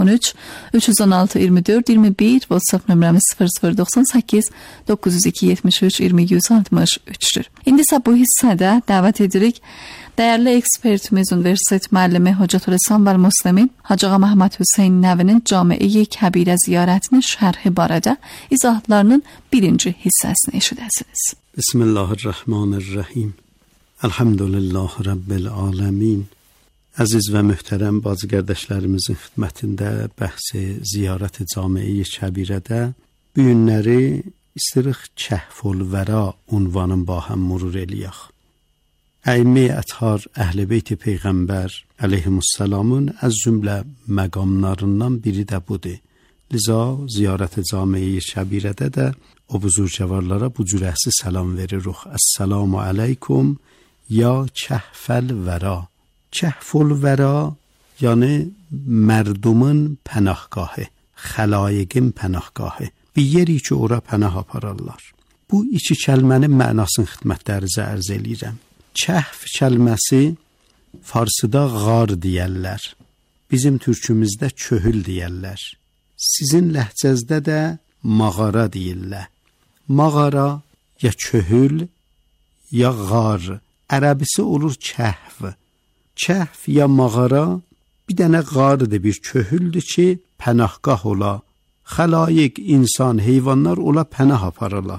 13 316 24 21, WhatsApp nömrəmiz 0098 902 73 20 163-dür. İndi isə bu hissədə dəvət edirik dəyərli ekspertimiz, Universitet müəllimi Hocətülislam və Müslimin Hacı Ağa Məhəmməd Hüseyn Nəvinin Cami-i Kəbirə ziyarətinin şərhi barədə izahatlarının birinci hissəsini eşidəsiniz. Bismillahirrahmanirrahim. Elhamdülillah Rabbil aləmin. Əziz və möhtərəm bacı qardaşlarımızın xidmətində bəhsi ziyarət-i Cami-i Kəbirədə bu günləri istəyirik Kəhful Vəra unvanın ba həm murur eləyək. Əymi əthar Əhl-i Beyt-i Peyğəmbər əleyhimussalamın az cümlə məqamlarından biri də budur. Liza ziyarət-i Cami-i Kəbirədə də o buzurgəvarlara bu cürəsi salam veririk. Əssalamu aleykum ya Kəhfəl Vəra. Kəhful Vəra yəni mərdumun pənahgahı, xəlayiqin pənahgahı. Bir yeri ki ora pənah apararlar. Bu iki kəlmənin mənasını xidmətlərinizə ərz eləyirəm. Kəhf kəlməsi farsıda qar deyərlər. Bizim türkümüzdə köhül deyərlər. Sizin ləhcəzdə də mağara deyirlər. Mağara ya köhül ya qar. Ərəbisi olur kəhf. Kəhf ya mağara bir dənə qardır, bir köhüldür ki pənahgah ola. Xəlayiq, insan, heyvanlar ola pənah aparala.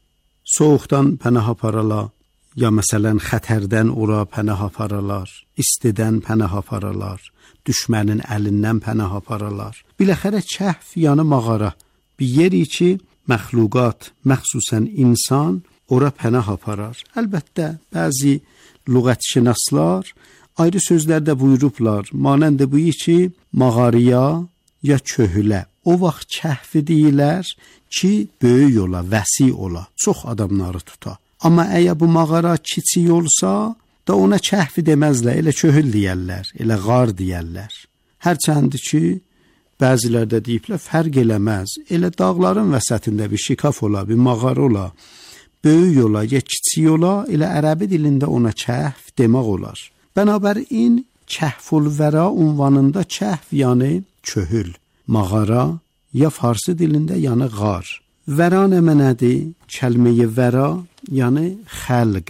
Soğuqdan pənah aparala. Ya məsələn xətərdən ora pənah aparalar, istidən pənah aparalar, düşmənin əlindən pənah aparalar. Biləxərə kəhf yəni mağara, bir yeri ki məxluqat, məxsusən insan ora pənah aparar. Əlbəttə bəzi lüğətşünaslar ayrı sözlərdə buyurublar, manənd bu ki mağaraya ya köhülə. O vaxt kəhfi deyilər ki böyük ola, vəsi ola, çox adamları tuta. Amma əgər bu mağara kiçik olsa da ona kəhfi deməzlər, elə köhül deyərlər, elə qar deyərlər. Hərçəndi ki, bəzilər də deyiblər, fərq eləməz, elə dağların vəsətində bir şikaf ola, bir mağara ola, böyük ola, ya kiçik ola, elə ərəbi dilində ona kəhf demək olar. Bənabərin Kəhful Vəra unvanında kəhf yəni köhül, mağara ya farsı dilində yəni qar. Vəra nə mənədir? Kəlmə-i vəra yəni xəlq.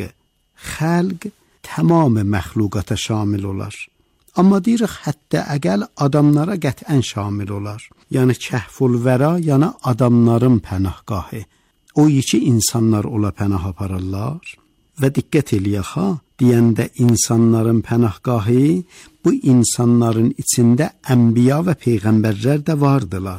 Xəlq tamam məxluqata şamil olar. Amma deyirik hətta əgəl adamlara qətən şamil olar. Yəni Kəhful Vəra yəni adamların pənahgahı. O iki insanlar ola pənah apararlar. Və diqqət eləyək ha, deyəndə insanların pənahgahı, bu insanların içində ənbiya və peyğəmbərlər də vardılar.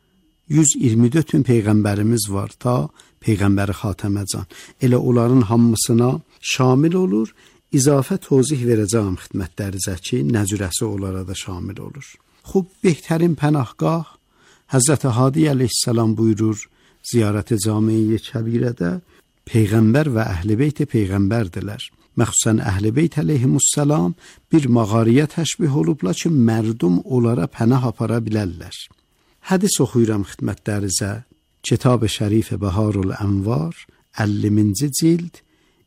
124 peyğəmbərimiz var ta Peyğəmbəri Xatəməcan. Elə onların hamısına şamil olur. İzafə tozih verəcəm xidmətlərinizə ki, nəcürəsi onlara da şamil olur. Xub, behtərin pənahgah Həzrət Hadi əleyhissalam buyurur ziyarət-i Cami-i Kəbirədə Peyğəmbər və Əhl-i Beyt Peyğəmbərdirlər. Məxsusən Əhl-i Beyt əleyhimussalam bir mağaraya təşbih olublar ki, mərdum onlara pənah apara bilərlər. Hədis oxuyuram xidmətlərinizə. Kitab-ı Şərif Bəharul Ənvar 50-ci cild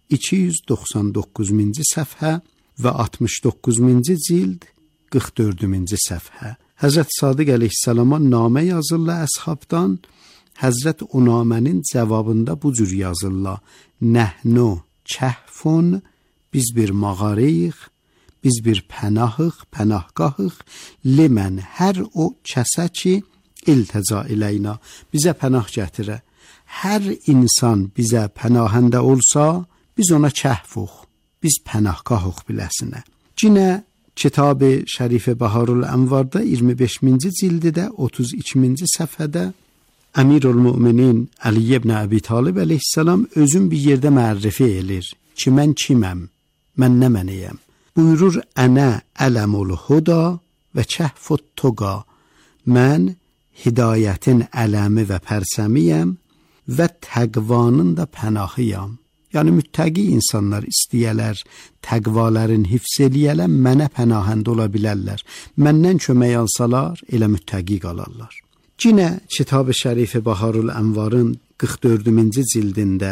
299-cu səhifə və 69-cu cild 44-cü səhifə. Həzrət Sadiq əleyhissalama namə yazırlar əshabdan. Həzrət o namənin cavabında bu cür yazırlar. Nəhnu kəhfun, biz bir mağarayıq, biz bir pənahıq, pənahgahıq, limən hər o kəsə ki iltəca iləyna, bizə pənah gətirə. Hər insan bizə pənahəndə olsa, biz ona kəhfuq, biz pənahgahıq biləsinə. Cinə Kitab-ı Şərif Bəharul Ənvarda 25-ci cildidə 32-ci səhifədə Əmirül-Müminin Əli ibn Əbi Talib əleyhissalam özün bir yerdə mərrifi elir ki, mən kiməm, mən nə mənəyəm. Buyurur, ənə ələmul huda və kəhfut toqa, mən hidayətin ələmi və pərsəmiyəm və təqvanın da pənahıyam. Yəni müttəqi insanlar istəyələr, təqvaların hifz eləyələr, mənə pənahənd ola bilərlər. Məndən kömək alsalar, elə müttəqi qalarlar. Cinə Kitab-ı Şərif Bəharul Ənvarın 44-cü cildində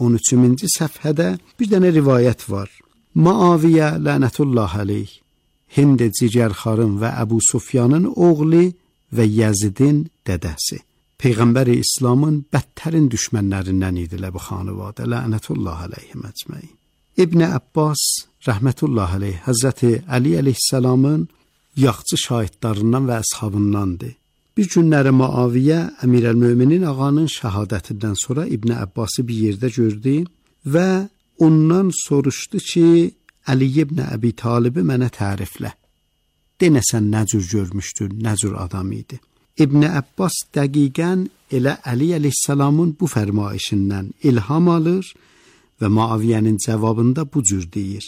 113-cü səhifədə bir dənə rivayət var. Muaviyə lənətullah əleyh Hind Cigərxarın və Əbu Sufyanın oğlu və Yəzidin dədəsi. Peyğəmbər İslamın bədtərin düşmənlərindən idilər bu xanəvadə. Lənətullah əleyhim əcməin. İbn Abbas rəhmətullah əleyh Həzrəti Əli əleyhissalamın yaxçı şahidlərindən və əshabındandır. Bir günləri Muaviyə Əmirəl-Möminin ağanın şəhadətindən sonra İbn Abbası bir yerdə gördü və ondan soruşdu ki, Əli ibn Əbi Talibi mənə təriflə. Denəsən nə cür görmüşdün, nə cür adam idi. İbn Abbas dəqiqən elə Əli əleyhissalamın bu fərmayişindən ilham alır və Muaviyənin cavabında bu cür deyir.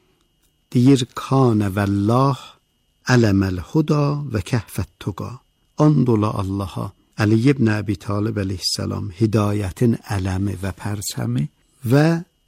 Deyir, Kanə vəllah ələməl huda və kəhfət tuqa. And ola Allaha, Əli ibn Əbi Talib əleyhissalam hidayətin ələmi və pərçəmi və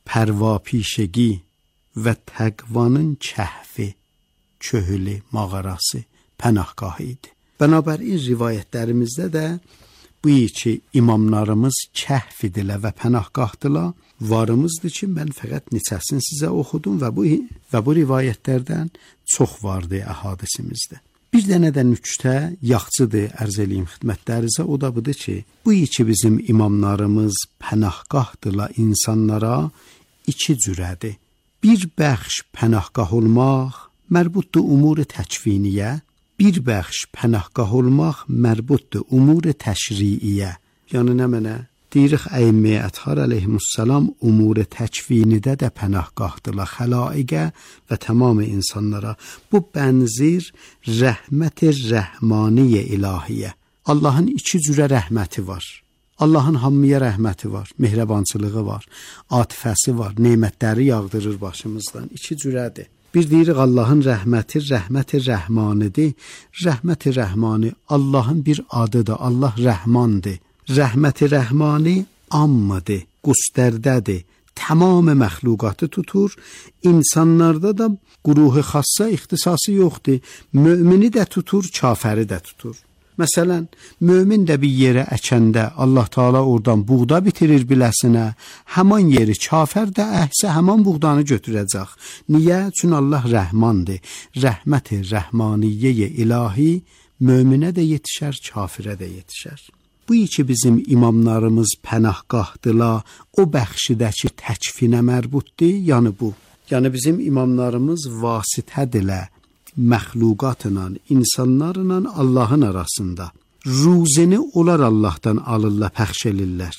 pərvapişəgi və təqvanın kəhfi, köhülü, mağarası, pənahgahı idi. Bənabərin rivayətlərimizdə də bu iki imamlarımız kəhf idilər və pənahgahdılar. Varımızdır ki, mən fəqət neçəsini sizə oxudum və bu rivayətlərdən çox vardı əhadisimizdə. Bir dənə də nüktə yaxçıdır, ərz eləyim xidmətlərinizə, o da budur ki, bu iki bizim imamlarımız pənahgahdılar insanlara iki cürədir. Bir bəxş pənahgah olmaq mərbutdur umur-i təkviniyə, bir bəxş pənahgah olmaq mərbutdur umur-i təşriiyə. Yəni nə mənə? Deyirik əimə ətxar əleyhimussalam umur-i təkvinidə də pənahgahdılar xəlaiqə və tamamı insanlara. Bu bənzir rəhmət-i rəhmaniyə ilahiyyə. Allahın iki cürə rəhməti var. Allahın hamıya rəhməti var, mehribançılığı var, atifəsi var, nemətləri yağdırır başımızdan. İki cürədir. Bir deyirik Allahın rəhməti, rəhmət-i rəhmanidir. Rəhmət-i rəhmani Allahın bir adıdır, Allah rəhmandır. Rəhmət-i rəhmani ammıdır, qustərdədir, tamam məxluqatı tutur. İnsanlarda da quruhu xassa ixtisası yoxdur. Mömini də tutur, kafəri də tutur. Məsələn, mömin də bir yerə əkəndə Allah Taala oradan buğda bitirir biləsinə, həman yeri kafər də əhsə həman buğdanı götürəcək. Niyə? Çünki Allah rəhmandır. Rəhmət-i rəhmaniyyə ilahi möminə də yetişər, kafirə də yetişər. Bu iki bizim imamlarımız pənahgahdılar, o bəxşidəki təkfinə mərbutdur, yəni bu. Yəni bizim imamlarımız vasitədirlər məxluqatla, insanlarla Allahın arasında. Ruzini onlar Allahdan alırlar, pəxş elirlər.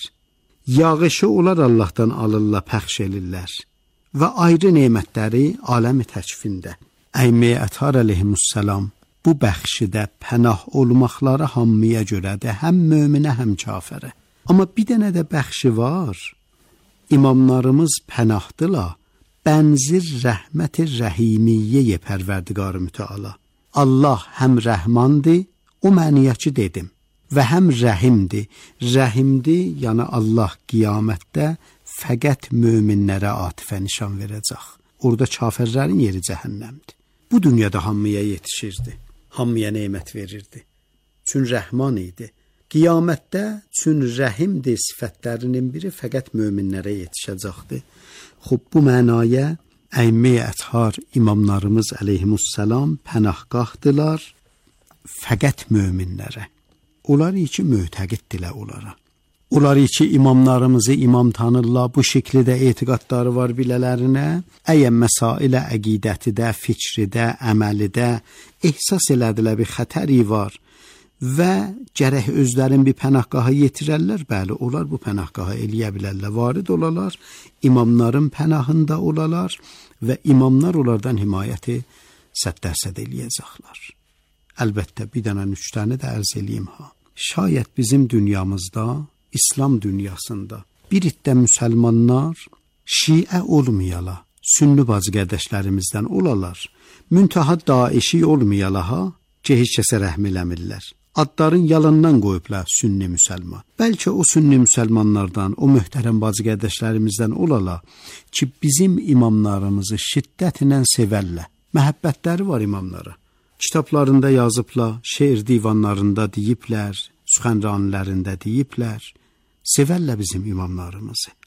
Yağışı onlar Allahdan alırlar, pəxş elirlər. Və ayrı nemətləri aləmi təkfində. Əimə Ətər əleyhimussalam bu bəxşidə pənah olmaqları hamıya görədir, həm möminə, həm kafirə. Amma bir dənə də bəxşi var. İmamlarımız pənahdılar. Bənzir rəhmət-i rəhimiyyə pərverdigar mütəala. Allah həm rəhmandır, o məniyəçi dedim, və həm rəhimdir. Rəhimdir, yəni Allah qiyamətdə fəqət möminlərə atifə nişan verəcək. Orada kafirlərin yeri cəhənnəmdir. Bu dünyada hamıya yetişirdi, hamıya nemət verirdi. Çün rəhman idi. Qiyamətdə çün rəhimdir sifətlərinin biri fəqət möminlərə yetişəcəkdir. Xub bu mənaya əimə əthar imamlarımız əleyhimussalam pənahgahdılar fəqət möminlərə. Onlar iki mötəqiddirlər onlara. Onlar iki imamlarımızı imam tanırlar, bu şəkildə etiqadları var bilələrinə. Əgər məsailə əqidətidə, fikridə, əməlidə ehsas elədilər bir xətəri var və gərək özlərin bir pənahgaha yetirərlər, bəli, onlar bu pənahgaha eləyə bilərlər, varid olalar, imamların pənahında olalar və imamlar onlardan himayəti 100% eləyəcəklər. Əlbəttə, bir dənə nüktəni də ərz eləyim ha. Şayət bizim dünyamızda, İslam dünyasında bir iddə müsəlmanlar şiə olmayala, sünni bacı qardaşlarımızdan olalar, müntaha daişi olmayala ha, ki heç kəsə rəhm eləmirlər. Adların yalandan qoyublar sünni müsəlman. Bəlkə o sünni müsəlmanlardan, o möhtərəm bacı qardaşlarımızdan olala ki, bizim imamlarımızı şiddətlə sevərlər. Məhəbbətləri var imamlara. Kitablarında yazıblar, şeir divanlarında deyiblər, süxənranlərində deyiblər. Sevərlər bizim imamlarımızı.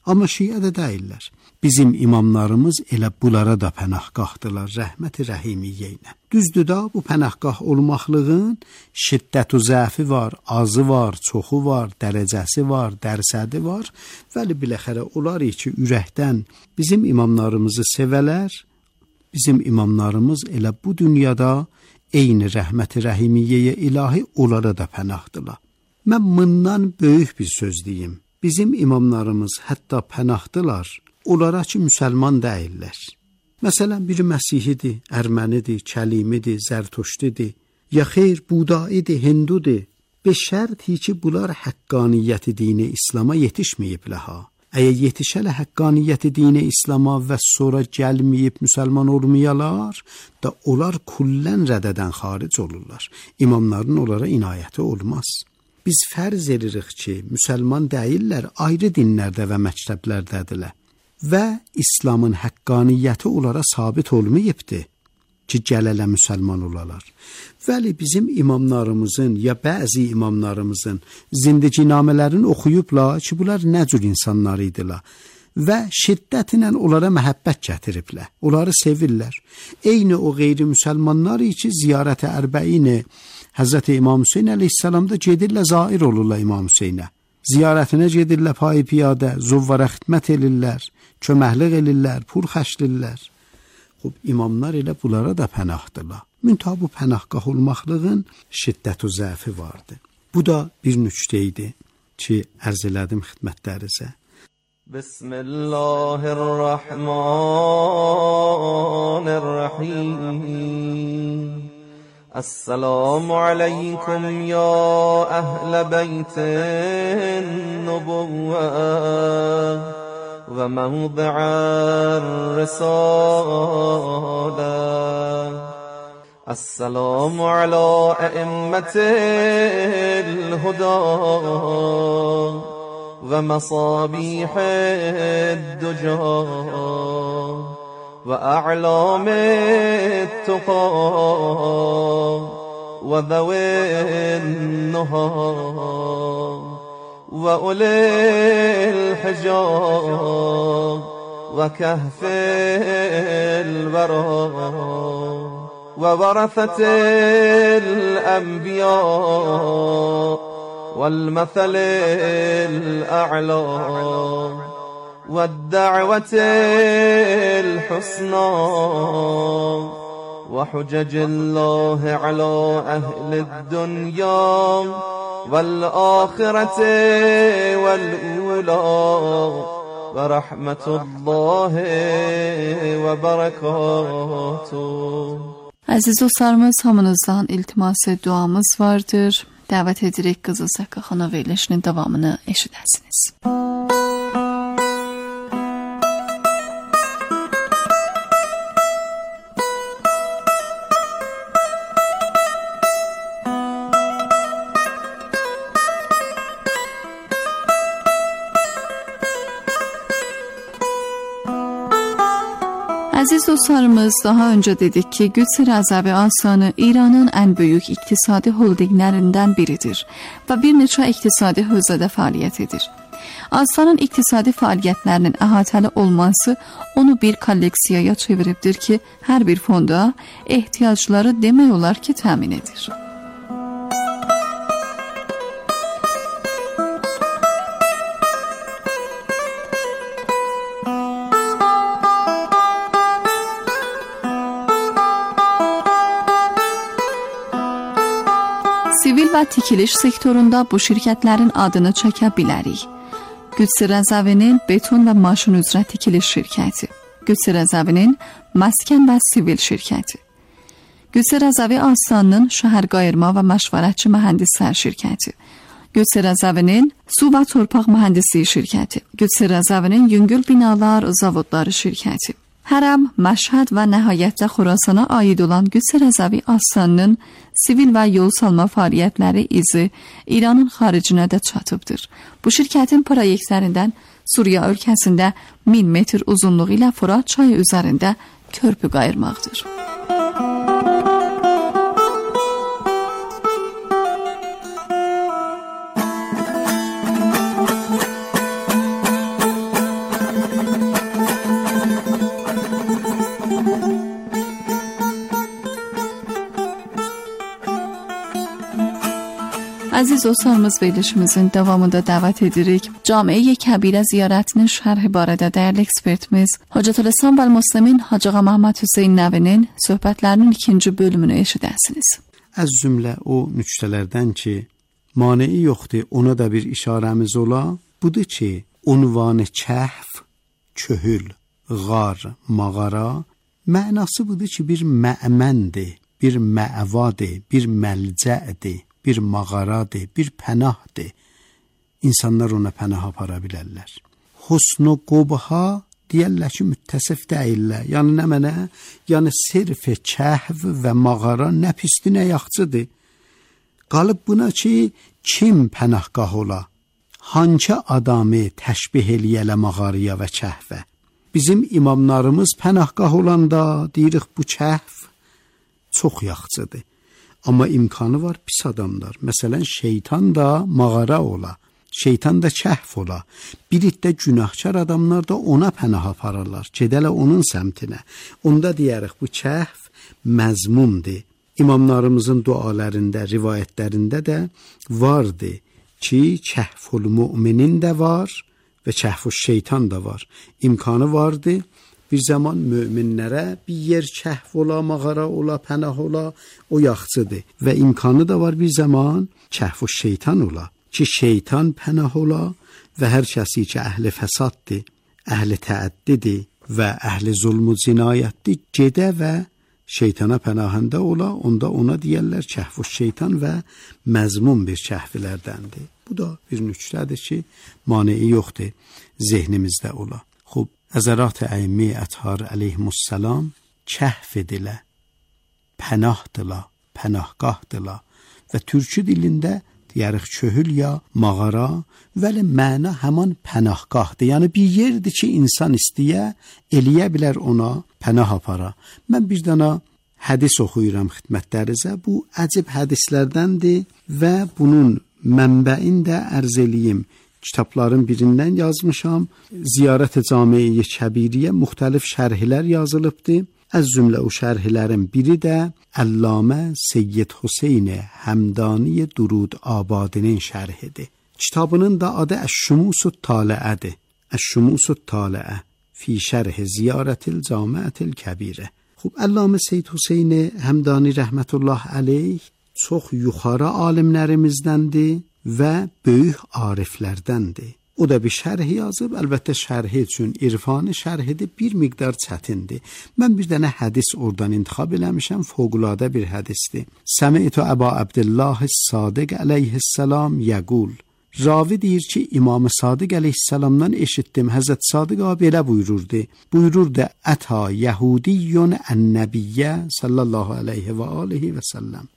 Amma Şiə də deyirlər. Bizim imamlarımız elə bunlara da pənahgahdılar rəhmət-i rəhimiyyə ilə. Düzdür da bu pənahgah olmaqlığın şiddət-u zəfi var, azı var, çoxu var, dərəcəsi var, dərsədi var. Vəli biləxərə olar ki, ürəkdən bizim imamlarımızı sevələr, bizim imamlarımız elə bu dünyada eyni rəhmət-i rəhimiyyəyə ilahi onlara da pənahdılar. Mən bundan böyük bir söz deyim. Bizim imamlarımız hətta pənahdılar, onlara ki, müsəlman deyirlər. Məsələn, biri Məsihidir, Ərmənidir, Kəlimidir, Zərtuştidir, ya xeyr, Budaidir, Hindudur. Be şərti ki, bunlar həqqaniyyəti dini İslama yetişməyiblər ha. Əgər yetişələ həqqaniyyəti dini İslama və sonra gəlməyib müsəlman olmayalar, da onlar kullən rədədən xaric olurlar. İmamların onlara inayəti olmaz. Biz fərz edirik ki, müsəlman deyirlər, ayrı dinlərdə və məktəblərdədirlər və İslamın həqqaniyyəti onlara sabit olmayıbdır ki, gələlə müsəlman olalar. Vəli bizim imamlarımızın ya bəzi imamlarımızın zindicinamələrini oxuyublar ki, bunlar nə cür insanlar idilər və şiddətlə onlara məhəbbət gətiriblər, onları sevirlər. Eyni o qeyri-müsəlmanlar ki, ziyarət-i ərbəini Həzrəti İmam Hüseyin əleyhissalamda gedirlər, zair olurlar İmam Hüseynə. Ziyarətinə gedirlər payı piyadə, zuvvara xidmət edirlər, köməklik edirlər, pul xərclirlər. Xub, imamlar elə bunlara da pənahdılar. Müntah bu pənahgah olmaqlığın şiddət-u zəfi vardı. Bu da bir nüktə idi ki, ərz elədim xidmətlərinizə. Bismillahirrahmanirrahim. السلام عليكم يا أهل بيت النبوة وموضع الرسالة. السلام على أئمة الهدى ومصابيح الدجى وأعلام التقى وذوي النهى وأولي الحجى وكهف الورى وورثة الأنبياء والمثل الأعلى والدعوة الحسنى وحجج الله على أهل الدنيا والآخرة والأولى ورحمة الله وبركاته. Əziz dostlarımız, hamınızdan iltiması duamız vardır. Dəvət edirik Qızıl Səqqa xana verilişinin davamını eşidəsiniz. Əziz dostlarımız, daha önce dedik ki, Güds Rəzavi Astanı İranın ən böyük iqtisadi holdinglərindən biridir və bir neçə iqtisadi hövzədə fəaliyyət edir. Astanın iqtisadi fəaliyyətlərinin əhatəli olması onu bir kolleksiyaya çeviribdir ki, hər bir fonda ehtiyacları demək olar ki, təmin edir. Sivil və tikiliş sektorunda bu şirkətlərin adını çəkə bilərik. Güds Rəzavinin beton və maşın üzrə tikiliş şirkəti, Güds Rəzavinin məskən və sivil şirkəti, Güds Rəzavi Astanının şəhər qayırma və məşvərətçi mühəndislər şirkəti, Güds Rəzavinin su və torpaq mühəndisliyi şirkəti, Güds Rəzavinin yüngül binalar zavodları şirkəti, Hərəm, Məşhəd və nəhayətdə Xorasana aid olan Güds Rəzavi Astanının sivil və yol salma fəaliyyətləri izi İranın xaricinə də çatıbdır. Bu şirkətin proyektlərindən Suriya ölkəsində 1000 metr uzunluğu ilə Fırat çayı üzərində körpü qayırmaqdır. Əziz dostlarımız, verilişimizin davamında dəvət edirik. Camiə Kəbirə ziyarətinin şərhi barədə dəyərli ekspertimiz Hocatülislam və Müslimin Hacı Ağa Məhəmməd Hüseyn Nəvinin söhbətlərinin 2-ci bölümünü eşidəsiniz. Az cümlə o nüktələrdən ki, mane'i yoxdur, ona da bir işarəmiz ola, budur ki, unvanı kəhf, köhül,ğar, mağara, mənası budur ki, bir mə'məndir, bir mə'vadır, bir məlcədir, bir mağaradır, bir pənahdır. İnsanlar ona pənah apara bilərlər. Husnu qubha deyərlər ki, müttəsif deyirlər. Yəni nə mənə? Yəni sirf kəhv və mağara nə pisdir, nə yaxçıdır. Qalıb buna ki, kim pənahgah ola? Hançə adamı təşbih eləyələ mağaraya və kəhvə? Bizim imamlarımız pənahgah olanda deyirik bu kəhv çox yaxçıdır. Amma imkanı var pis adamlar. Məsələn, şeytan da mağara ola, şeytan da kəhf ola. Bir iddə günahkar adamlar da ona pənah apararlar, gedələ onun səmtinə. Onda deyərik, bu kəhf məzmumdur. İmamlarımızın dualarında, rivayətlərində də vardı ki, kəhful müminin də var və kəhful şeytan da var. İmkanı vardı. Bir zaman möminlərə bir yer kəhf ola, mağara ola, pənah ola, o yaxçıdır. Və imkanı da var bir zaman kəhf-u şeytan ola, ki şeytan pənah ola və hər kəsi ki əhli fəsaddır, əhli təəddidir və əhli zulmü cinayətdir, gedə və şeytana pənahəndə ola, onda ona deyərlər kəhf-u şeytan və məzmun bir kəhvlərdəndir. Bu da bir nüktədir ki, mane'i yoxdur, zehnimizdə ola. Xub, Əzərat-ı Əymi Əthar əleyhimussalam kəhf edilə, pənahdıla, pənahgahdıla və türkü dilində deyərik köhül ya mağara, vəli məna həman pənahgahdır. Yəni bir yerdir ki, insan istəyə, eləyə bilər ona pənah apara. Mən bir dana hədis oxuyuram xidmətlərinizə. Bu əcib hədislərdəndir və bunun mənbəini də ərz eləyim. Kitabların birindən yazmışam. Ziyarət-i Camiə Kəbirəyə müxtəlif şərhlər yazılıbdır. Az cümlə o şərhlərin biri də Əllamə Seyyid Hüseyn Həmdani Durud Abadinin şərhidir. Kitabının da adı Əş-Şumusut Taliədir. Əş-Şumusut Taliə fi şərh Ziyarətil Camiətil Kəbirə. Xub, Əllamə Seyyid Hüseyn Həmdani rəhmətullah əleyh çox yuxarı alimlərimizdəndir və böyük ariflərdəndir. O da bir şərh yazıb, əlbəttə şərhi üçün irfani şərhidir, bir miqdar çətindir. Mən bir dənə hədis oradan intixab eləmişəm, fövqəladə bir hədisdir. Səmi'tu Əba Abdullah Sadiq əleyhissalam yəqul. Ravi deyir ki, İmam Sadiq əleyhissalamdan eşitdim. Həzrət Sadiq abi belə buyururdu. Buyururdu, Ətə Yəhudiyyun ən-Nəbiyyə sallallahu aleyhi və alihi və səlləm.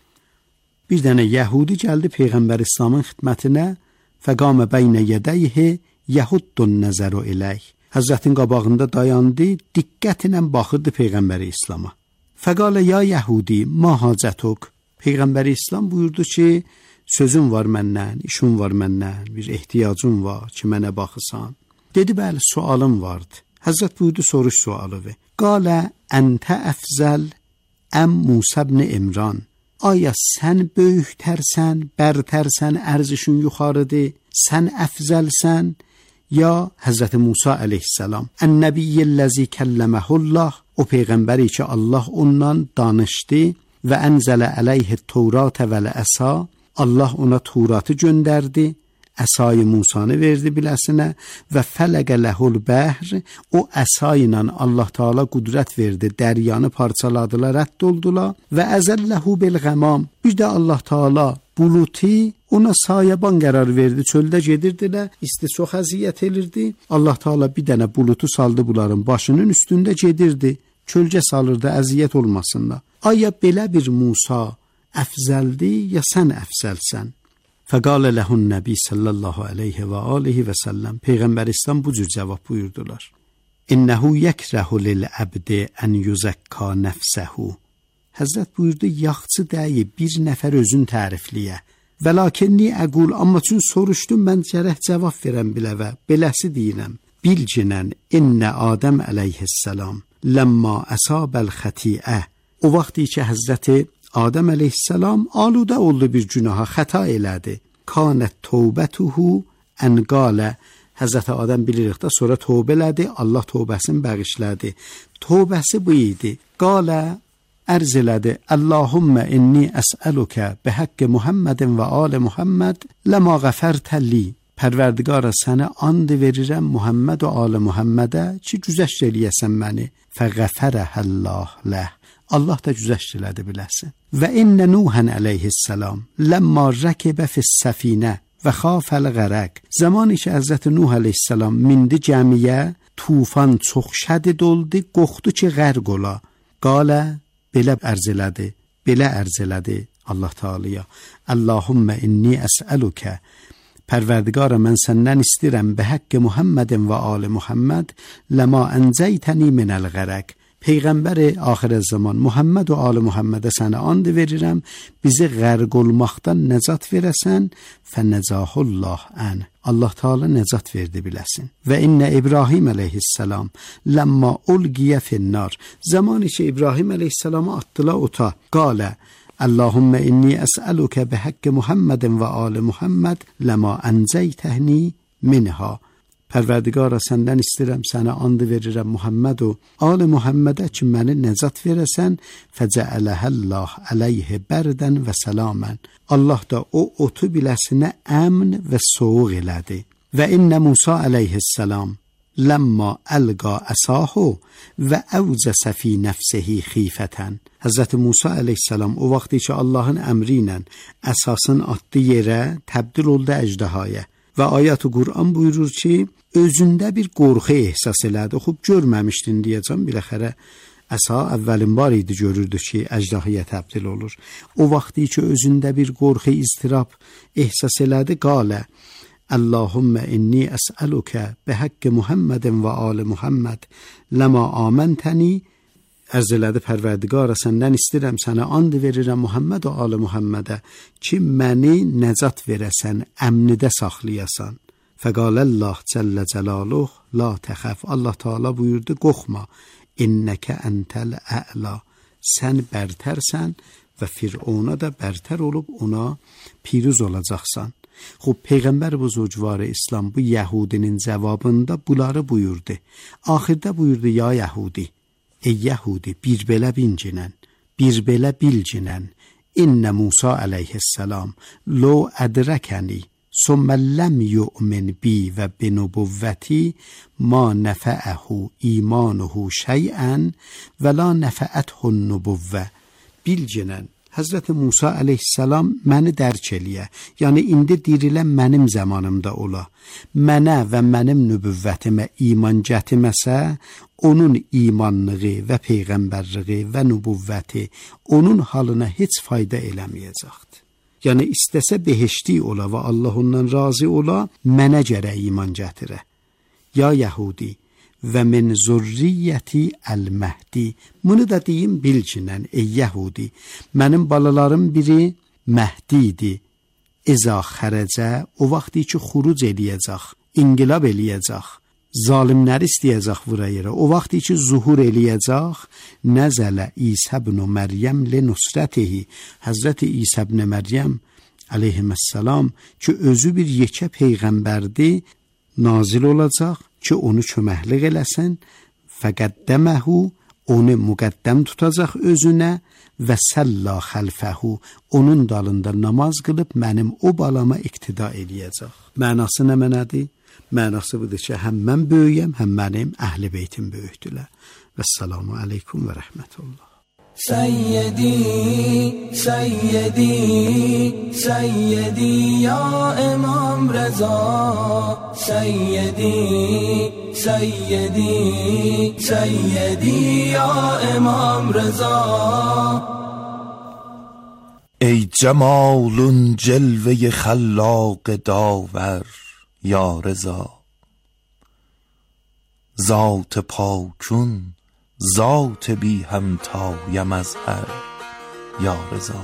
Bir dənə Yəhudi gəldi Peyğəmbər İslamın xidmətinə, fəqamə bəynə yədəyhi yəhuddun nəzəru eləyh. Həzrətin qabağında dayandı, diqqətlə baxırdı Peyğəmbəri İslama. Fəqalə ya Yəhudi, ma hacətuk. Peyğəmbəri İslam buyurdu ki, sözün var məndən, işin var məndən, bir ehtiyacın var ki, mənə baxırsan. Dedi, bəli, sualım vardı. Həzrət buyurdu, soruş sualıdır. Qalə, əntə əfzəl əm Musa ibn İmran. Aya sən böyükdərsən, bərtərsən, ərzişin yuxarıdır, sən əfzəlsən, ya Həzrəti Musa əleyhissalam, ən-nəbiyyəlləzi kəlləməhullah, o peyğəmbəri ki, Allah ondan danışdı və ənzələ əleyhi Tevratə vəl-əsa, Allah ona Tevratı göndərdi, əsayı Musanı verdi biləsinə və fələqə ləhul bəhr, o əsayla Allah Teala qudrət verdi, dəryanı parçaladılar, rədd oldular və əzəlləhu bil-qəmam. Bir də Allah Teala buluti ona sayəban qərar verdi, çöldə gedirdilər, isti çox əziyyət elirdi. Allah Teala bir dənə bulutu saldı bunların başının üstündə gedirdi, kölgə salırdı, əziyyət olmasınlar. Aya belə bir Musa əfzəldi, ya sən əfzəlsən? Fəqalə ləhun nəbi sallallahu aleyhi və alihi və səlləm. Peyğəmbər İslam bu cür cavab buyurdular. İnnəhu yəkrəhu lil-əbdi ən yüzəkka nəfsəhu. Həzrət buyurdu, yaxçı deyib bir nəfər özün tərifliyə. Və lakinni əqul, amma üçün soruşdum, mən gərək cavab verəm biləvə, beləsi deyinəm. Bilcinən, innə Adəm əleyhissalam, ləmma əsabəl xətiə. O vaxtı ki, Həzrəti Adəm əleyhissalam aludə oldu bir günaha, xəta elədi. Kanət tövbətuhu ən qalə. Həzrət Adəm bilirik də sonra tövbə elədi, Allah tövbəsini bağışladı. Tövbəsi bu idi. Qalə ərz elədi. Allahümmə inni əsəlukə bihaqqi Muhammedin və ali Muhammed ləma qəfərtə li. Pərverdigara sənə and verirəm Muhammed və ali Muhammedə ki, güzəşt eləyəsən məni. Fəğəfərəhəllah ləh. Allah da güzəşt elədi biləsin. Və innə Nuhən əleyhissalam ləmma rəkibə fis-səfinə və xafəl qərəq. Zamanı ki Həzrət Nuh əleyhissalam mindi gəmiyə, tufan çox şədid oldu, qorxdu ki qərq ola. Qalə belə ərz elədi Allah Teala'ya. Allahümmə inni əsəlukə. Pərverdigara mən səndən istəyirəm bi haqqi Muhammedin və ali Muhammed ləma ənzəytəni minəl qərəq. Peyğəmbəri axir zaman Muhammed və ali Muhammedə sənə and verirəm, bizi qərq olmaqdan nəcat verəsən, fənəcahullah ən. Allah Teala nəcat verdi biləsin. Və innə İbrahim əleyhissalam ləmma ulqiyə finnar. Zamanı ki İbrahim əleyhissalamı atdılar ota. Qalə Allahümmə inni əsəlukə bi haqqi Muhammedin və ali Muhammed ləma ənzəytəni minha. Pərverdigara səndən istəyirəm, sənə and verirəm Muhammed və ali Muhammedə ki məni nəcat verəsən, fəcəələhəllah əleyhi bərdən və səlamən. Allah da o otu biləsinə əmn və soğuq elədi. Və innə Musa əleyhissalam ləmma əlqa əsahu və əvcəsə fi nəfsihi xifətən. Həzrəti Musa əleyhissalam o vaxtı ki Allahın əmri ilə əsasını atdı yerə, təbdil oldu əjdəhaya. Və ayət-i Qur'an buyurur ki, özündə bir qorxu ehsas elədi. Xub görməmişdin deyəcəm, biləxərə əsa əvvəlin var idi, görürdü ki, əjdahıya təbdil olur. O vaxtı ki özündə bir qorxu, iztirab ehsas elədi, qalə Allahümmə inni əsəlukə bi haqqi Muhammedin və ali Muhammed ləma aməntəni. Ərz elədi Pərverdigara səndən istəyirəm, sənə and verirəm Muhammed və ali Muhammedə ki məni nəcat verəsən, əmnidə saxlayasan. Fəqaləllah cəllə cəlaluh la təxəf. Allah Teala buyurdu, qorxma. İnnəkə əntəl ə'la. Sən bərtərsən və Fir'ona da bərtər olub ona piruz olacaqsan. Xub Peyğəmbər buzurgvarı İslam bu Yəhudinin cavabında bunları buyurdu. Axirdə buyurdu, ya Yəhudi, ey Yəhudi, bir belə bilginən, innə Musa əleyhissalam lo ədrəkəni ثم لم يؤمن بی و بنبوتی ما نفعه ایمانه شیئا ولا نفعته النبوه. Bilginən Həzrət Musa əleyhissalam məni dərk eləyə, yəni indi dirilən mənim zamanımda ola, mənə və mənim nübüvvətimə iman gətirməsə, onun imanlığı və peyğəmbərliyi və nübüvvəti onun halına heç fayda eləməyəcəkdir. Yəni istəsə behişti ola və Allah ondan razı ola, mənə gərək iman gətirə. Ya Yəhudi və min zurriyyəti əl-Məhdi. Bunu da deyim bilginən, ey Yəhudi, mənim balalarım biri Məhdi idi. İza xərəcə, o vaxtı ki xuruc eləyəcək, inqilab eləyəcək, zalimləri istəyəcək vura yerə, o vaxtı ki zuhur eləyəcək, nəzələ İsə ibn Məryəm li nusrətihi. Həzrəti İsə ibn Məryəm əleyhissalam ki özü bir yekə peyğəmbərdi, nazil olacaq ki onu köməklik eləsin, fəqəddəməhu, onu müqəddəm tutacaq özünə və səlla xəlfəhu, onun dalında namaz qılıb mənim o balama iqtida eləyəcək. Mənası nə mənədir? Mənası budur ki, həm mən böyüyəm, həm mənim əhl-i beytim böyükdülər. Vəssalamu aleykum və rəhmətullah. سیدی سیدی سیدی یا امام رضا سیدی سیدی سیدی یا امام رضا. ای جمالون جلوه خلاق داور یا رضا، ذات پاکون ذات بی همتای مظهر یا رضا.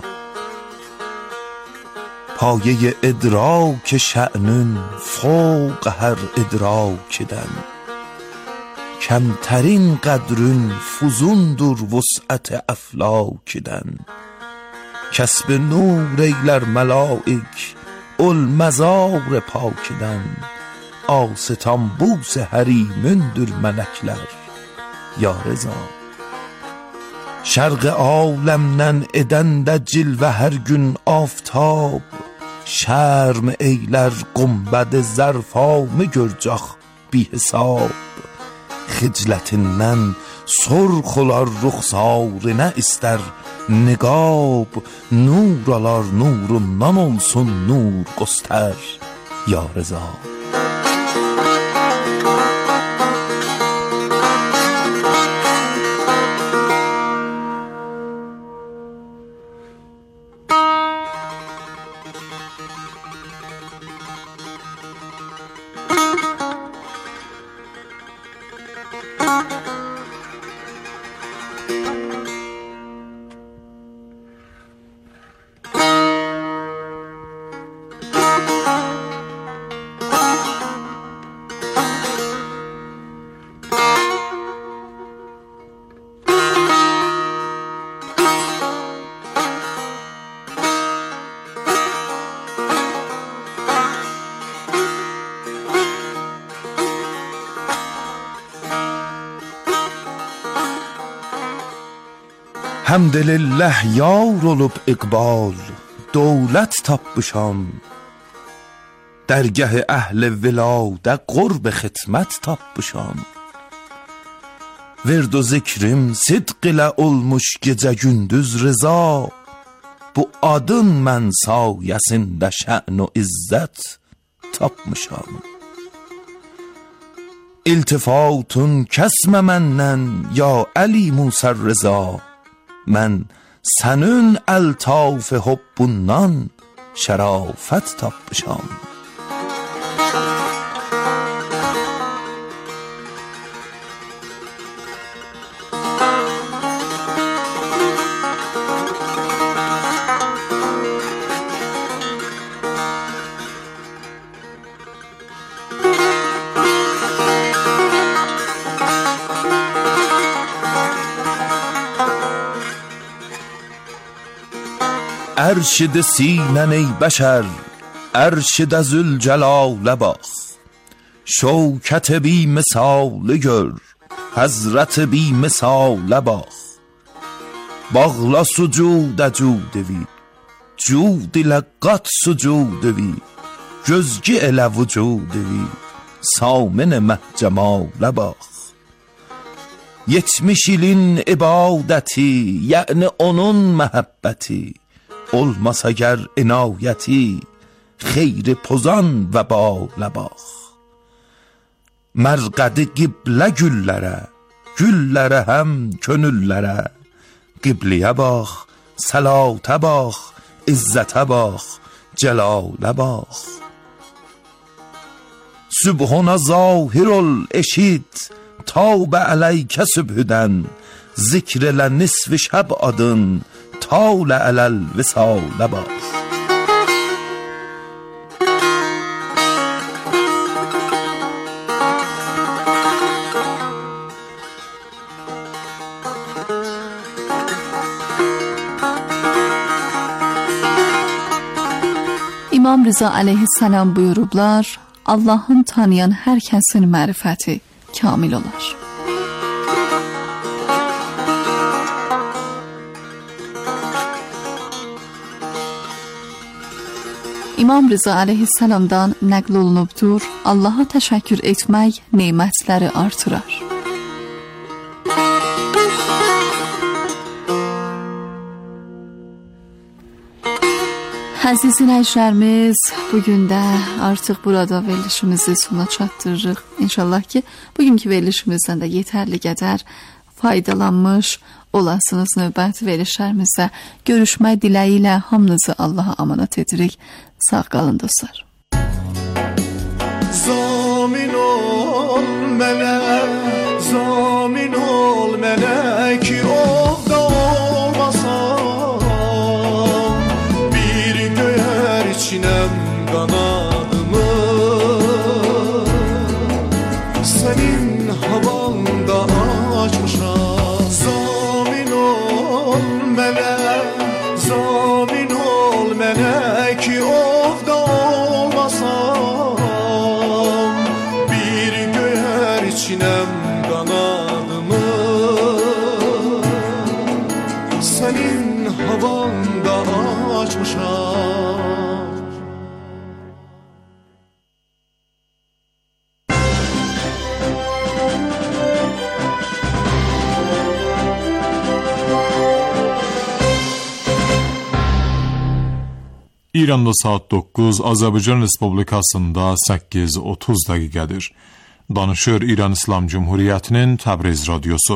پایه ادراک شأنون فوق هر ادراکدن، کمترین قدرون فزوندر وسعت افلاکدن. کسب نور ایلر ملائک المزار pakiden Asıtan buse herimündür melekler Ya Reza Şərq aləmdən edəndə cilvə hər gün aftab Şərm eylər qumbəd zərfamı görcək bi hesab Xiclətindən sorx olar ruxsarınə istər niqab Nur alar nurundan olsun nur göstər Ya Reza Həmdülillah yar olub iqbal Dövlət tapmışam Dərgah-ı əhl-i viladə Qurb xidmət tapmışam Vird-u zikrim sidq ilə olmuş Gecə gündüz rıza Bu adın mən sayəsində Şə'n-u izzət tapmışam İltifatun kəsmə məndən Ya Əli Musər Rıza Mən sənin əltaf-ı hubbundan şərafət tapmışam ارشد سینن ای بشر ارشد ذوالجلال bax شوکت بی مثال gör حضرت بی مثال bax bağla sucuda cudevi cud ilə qat sucudevi gözgi elə vücudevi samin məhcəmal bax 70 ilin ibadəti yəni onun məhəbbəti olmasa گر inayəti xeyri pozan və bağla bax mərqədi qiblə güllərə həm könüllərə qibliyə bax sələtə bax izzətə bax cəlalə bax sübhana zahir ol eşit tاب علیکə sübhüdən zikr elə nisf şəb adın طال علی الوصال bax İmam Rıza aleyhisselam buyurublar, Allah'ın tanıyan hər kəsin mərifəti kamil olar. İmam Rıza aleyhisselamdan nəql olunubdur, Allaha təşəkkür etmək nemətləri artırar. Əziz dinləyicilərimiz, bugün də artıq burada verilişimizi sona çatdırırıq. İnşallah ki, bugünkü verilişimizdən də yetərli qədər faydalanmış olasınız. Növbəti verilişlərimizdə görüşmək diləyi ilə hamınızı Allaha amanat edirik. Sağ qalın dostlar. Zamin ol mənə, zamin ol mənə ki ovda olmasam, bir göyərçinəm qanadımı, sənin havanda açmışam. Zamin ol mənə, zamin İranda saat 9, Azərbaycan Respublikasında 8:30 dəqiqədir. Danışır İran İslam Cumhuriyyətinin Təbriz radiosu.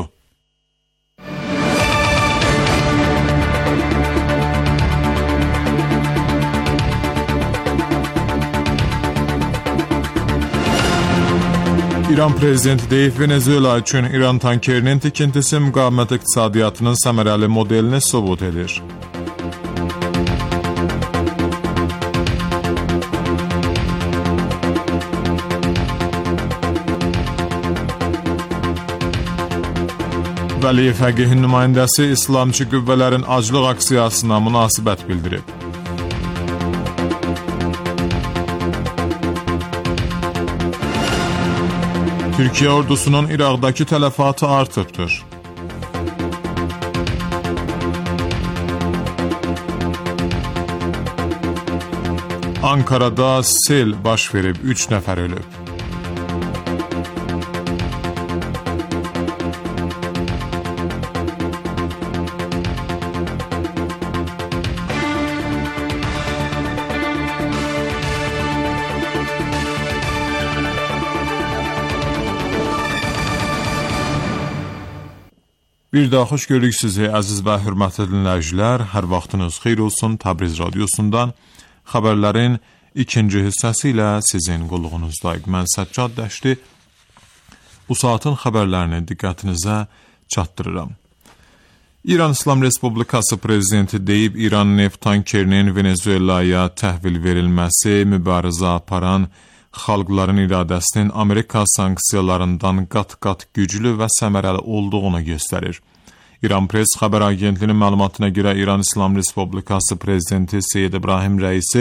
İran prezidenti deyib, Venezuela üçün İran tankerinin tikintisi müqavimət iqtisadiyyatının səmərəli modelini sübut edir. Vəliyev Fəqihin nümayəndəsi İslamçı qüvvələrin aclıq aksiyasına münasibət bildirib. Türkiyə ordusunun İraqdakı tələfatı artıbdır. Ankara'da sel baş verib, 3 nəfər ölüb. Bir daha xoş gördük sizi əziz və hörmətli dinləyicilər. Hər vaxtınız xeyir olsun. Təbriz radiosundan xəbərlərin ikinci hissəsi ilə sizin qulluğunuzdayıq. Mən Səccad Dəşti bu saatin xəbərlərini diqqətinizə çatdırıram. İran İslam Respublikası prezidenti deyib, İran neft tankerinin Venezuelaya təhvil verilməsi mübarizə aparan xalqların iradəsinin Amerika sanksiyalarından qat-qat güclü və səmərəli olduğunu göstərir. İran Press xəbər agentliyinin məlumatına görə İran İslam Respublikası prezidenti Seyyid İbrahim Rəisi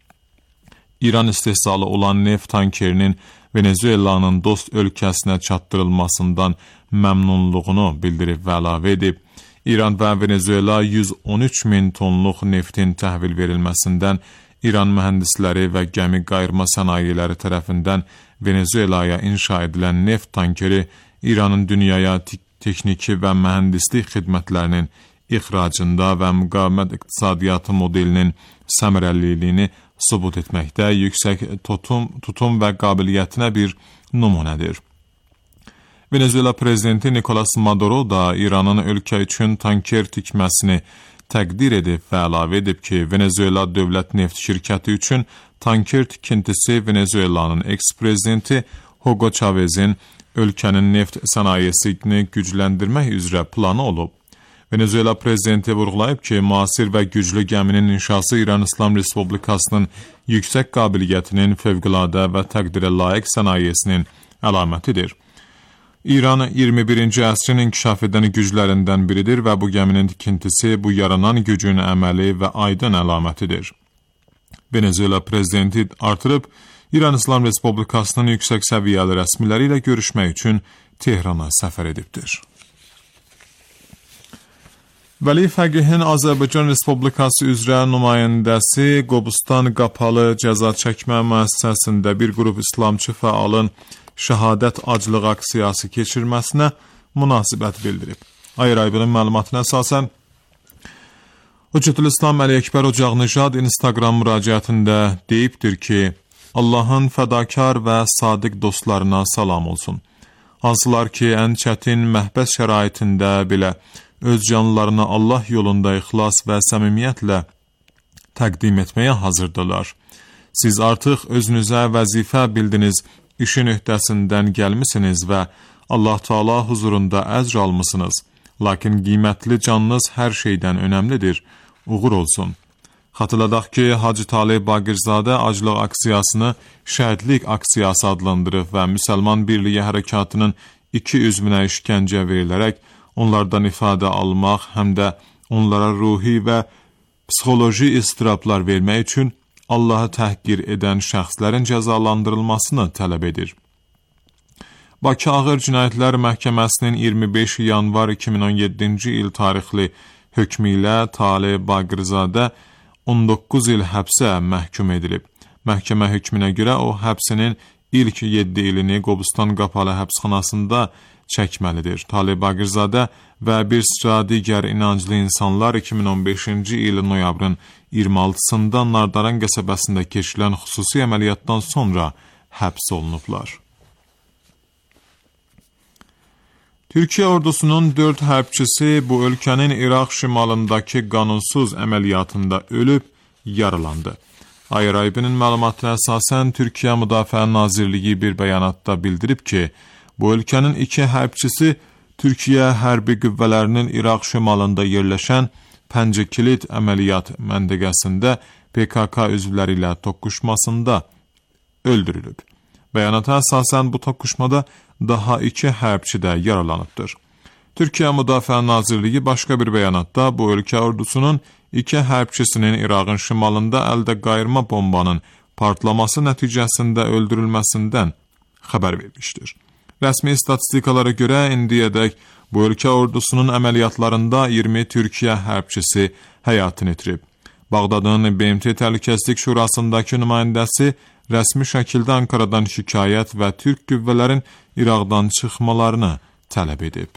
İran istehsalı olan neft tankerinin Venezuelanın dost ölkəsinə çatdırılmasından məmnunluğunu bildirib və əlavə edib. İran və Venezuela 113 min tonluq neftin təhvil verilməsindən İran mühəndisləri və gəmi qayırma sənayeləri tərəfindən Venezuelaya inşa edilən neft tankeri İranın dünyaya texniki və mühəndislik xidmətlərinin ixracında və müqavimət iqtisadiyyatı modelinin səmərəliliyini sübut etməkdə yüksək tutum və qabiliyyətinə bir nümunədir. Venezuela prezidenti Nicolas Maduro da İranın ölkə üçün tanker tikməsini təqdir edib və əlavə edib ki, Venezuela dövlət neft şirkəti üçün tanker tikintisi Venezuelanın eks-prezidenti Hugo Chávez'in ölkənin neft sənayesini gücləndirmək üzrə planı olub. Venezuela prezidenti vurğulayıb ki, müasir və güclü gəminin inşası İran İslam Respublikasının yüksək qabiliyyətinin fövqəladə və təqdirə layiq sənayesinin əlamətidir. İran 21-ci əsrin inkişaf edən güclərindən biridir və bu gəminin tikintisi bu yaranan gücün əməli və aydın əlamətidir. Venezuela prezidenti artırıb, İran İslam Respublikasının yüksək səviyyəli rəsmiləri ilə görüşmək üçün Tehrana səfər edibdir. Vəliyev Fəqihin Azərbaycan Respublikası üzrə nümayəndəsi Qobustan Qapalı cəza çəkmə müəssisəsində bir qrup İslamçı fəalın şəhadət aclıq aksiyası keçirməsinə münasibət bildirib. Ayrı-ayrının məlumatına əsasən, Hüccətül-İslam Əli Əkbər Ocaqnıjad Instagram müraciətində deyibdir ki, Allahın fədakar və sadiq dostlarına salam olsun. Hansılar ki, ən çətin məhbəs şəraitində belə öz canlarını Allah yolunda ixlas və səmimiyyətlə təqdim etməyə hazırdırlar. Siz artıq özünüzə vəzifə bildiniz, işin öhdəsindən gəlmisiniz və Allah Taala huzurunda əcr almısınız. Lakin qiymətli canınız hər şeydən önəmlidir. Uğur olsun. Xatırladaq ki, Hacı Talib Baqirzadə aclıq aksiyasını şəhidlik aksiyası adlandırıb və Müsəlman Birliyi Hərəkatının 2 üzvünə işgəncə verilərək onlardan ifadə almaq, həm də onlara ruhi və psixoloji istirablar vermək üçün Allahı təhqir edən şəxslərin cəzalandırılmasını tələb edir. Bakı Ağır Cinayətlər Məhkəməsinin 25 yanvar 2017-ci il tarixli hökmü ilə Talib Baqirzadə 19 il həbsə məhkum edilib. Məhkəmə hökmünə görə o həbsinin ilk 7 ilini Qobustan qapalı həbsxanasında çəkməlidir. Talib Baqirzadə və bir sıra digər inanclı insanlar 2015-ci il noyabrın 26-sında Nardaran qəsəbəsində keçirilən xüsusi əməliyyatdan sonra həbs olunublar. Türkiyə ordusunun 4 hərbçisi bu ölkənin İraq şimalındakı qanunsuz əməliyyatında ölüb, yaralandı. Ayrayibinin məlumatına əsasən Türkiyə Müdafiə Nazirliyi bir bəyanatda bildirib ki, bu ölkənin 2 hərbçisi Türkiyə hərbi qüvvələrinin İraq şimalında yerləşən Pəncəkilit əməliyyat məntəqəsində PKK üzvləri ilə toqquşmasında öldürülüb. Bəyanata əsasən bu toqquşmada daha 2 hərbçi də yaralanıbdır. Türkiyə Müdafiə Nazirliyi başqa bir bəyanatda bu ölkə ordusunun 2 hərbçisinin İraqın şimalında əldə qayırma bombanın partlaması nəticəsində öldürülməsindən xəbər vermişdir. Rəsmi statistikalara görə indiyədək bu ölkə ordusunun əməliyyatlarında 20 Türkiyə hərbçisi həyatını itirib. Bağdadın BMT Təhlükəsizlik Şurasındakı nümayəndəsi rəsmi şəkildə Ankaradan şikayət və Türk qüvvələrin İraqdan çıxmalarını tələb edib.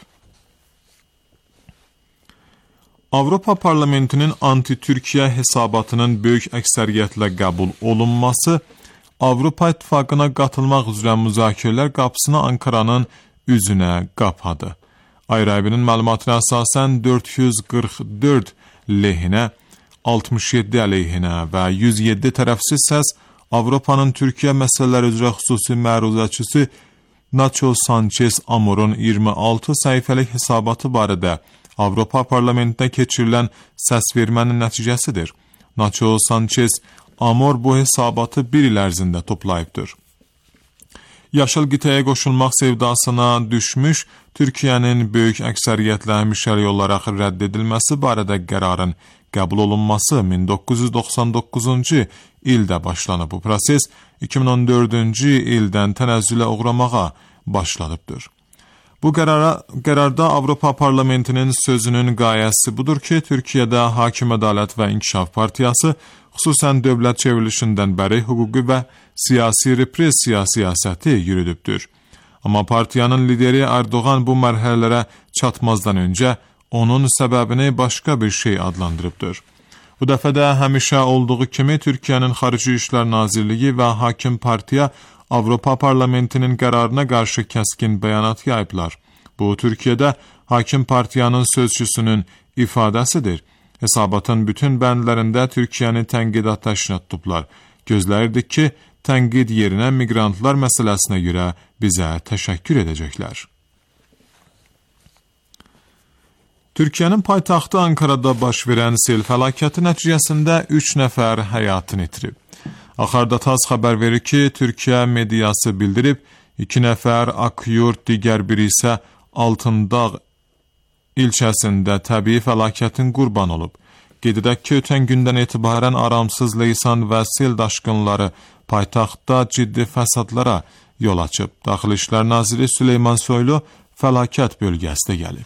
Avropa Parlamentinin anti-Türkiyə hesabatının böyük əksəriyyətlə qəbul olunması Avropa İttifaqına qatılmaq üzrə müzakirələr qapısını Ankaranın üzünə qapadı. Ayrayibinin məlumatına əsasən 444 lehinə, 67 əleyhinə və 107 tərəfsiz səs Avropanın Türkiyə məsələləri üzrə xüsusi məruzəçisi Nacho Sanchez Amor'un 26 səhifəlik hesabatı barədə Avropa Parlamentində keçirilən səs vermənin nəticəsidir. Nacho Sanchez Amor bu hesabatı 1 il ərzində toplayıbdır. Yaşıl qitəyə qoşulmaq sevdasına düşmüş Türkiyənin böyük əksəriyyətlə həmişəlik olaraq rədd edilməsi barədə qərarın qəbul olunması 1999-cu ildə başlanıb. Bu proses 2014-cü ildən tənəzzülə uğramağa başladıbdır. Bu qərarda Avropa Parlamentinin sözünün qayəsi budur ki, Türkiyədə Hakim Ədalət və İnkişaf Partiyası xüsusən dövlət çevrilişindən bəri hüquqi və siyasi repressiya siyasəti yürüdübdür. Amma partiyanın lideri Erdoğan bu mərhələlərə çatmazdan öncə onun səbəbini başqa bir şey adlandırıbdır. Bu dəfə də həmişə olduğu kimi Türkiyənin Xarici İşlər Nazirliyi və Hakim Partiya Avropa Parlamentinin qərarına qarşı kəskin bəyanat yayıblar. Bu, Türkiyədə Hakim Partiyanın sözçüsünün ifadəsidir. Hesabatın bütün bəndlərində Türkiyəni tənqid atəşinə tutublar. Gözləyirdik ki, tənqid yerinə miqrantlar məsələsinə görə bizə təşəkkür edəcəklər. Türkiyənin paytaxtı Ankarada baş verən sel fəlakəti nəticəsində 3 nəfər həyatını itirib. Axarda TASS xəbər verir ki, Türkiyə mediası bildirib, 2 nəfər Akyurt, digər biri isə Altındağ ilçəsində təbii fəlakətin qurban olub. Qeyd edək ki, ötən gündən etibarən aramsız leysan və sel daşqınları paytaxtda ciddi fəsadlara yol açıb. Daxili İşlər Naziri Süleyman Soylu fəlakət bölgəsinə gəlib.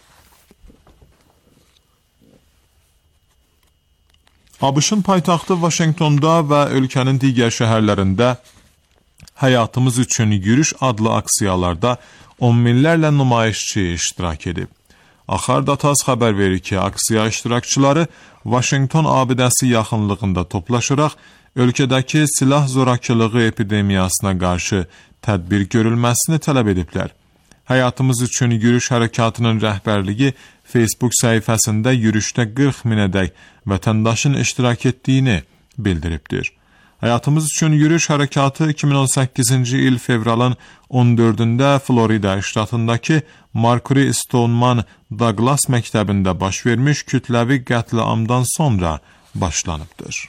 ABŞ-ın paytaxtı Vaşinqtonda və ölkənin digər şəhərlərində Həyatımız üçün yürüş adlı aksiyalarda 10 minlərlə nümayişçi iştirak edib. Axarda TASS xəbər verir ki, aksiya iştirakçıları Vaşinqton abidəsi yaxınlığında toplaşaraq ölkədəki silah zorakılığı epidemiyasına qarşı tədbir görülməsini tələb ediblər. Həyatımız üçün yürüş hərəkatının rəhbərliyi Facebook səhifəsində yürüşdə 40 minədək vətəndaşın iştirak etdiyini bildiribdir. Həyatımız üçün yürüş hərəkatı 2018-ci il fevralın 14-də Florida ştatındakı Marjory Stoneman Douglas məktəbində baş vermiş kütləvi qətliamdan sonra başlanıbdır.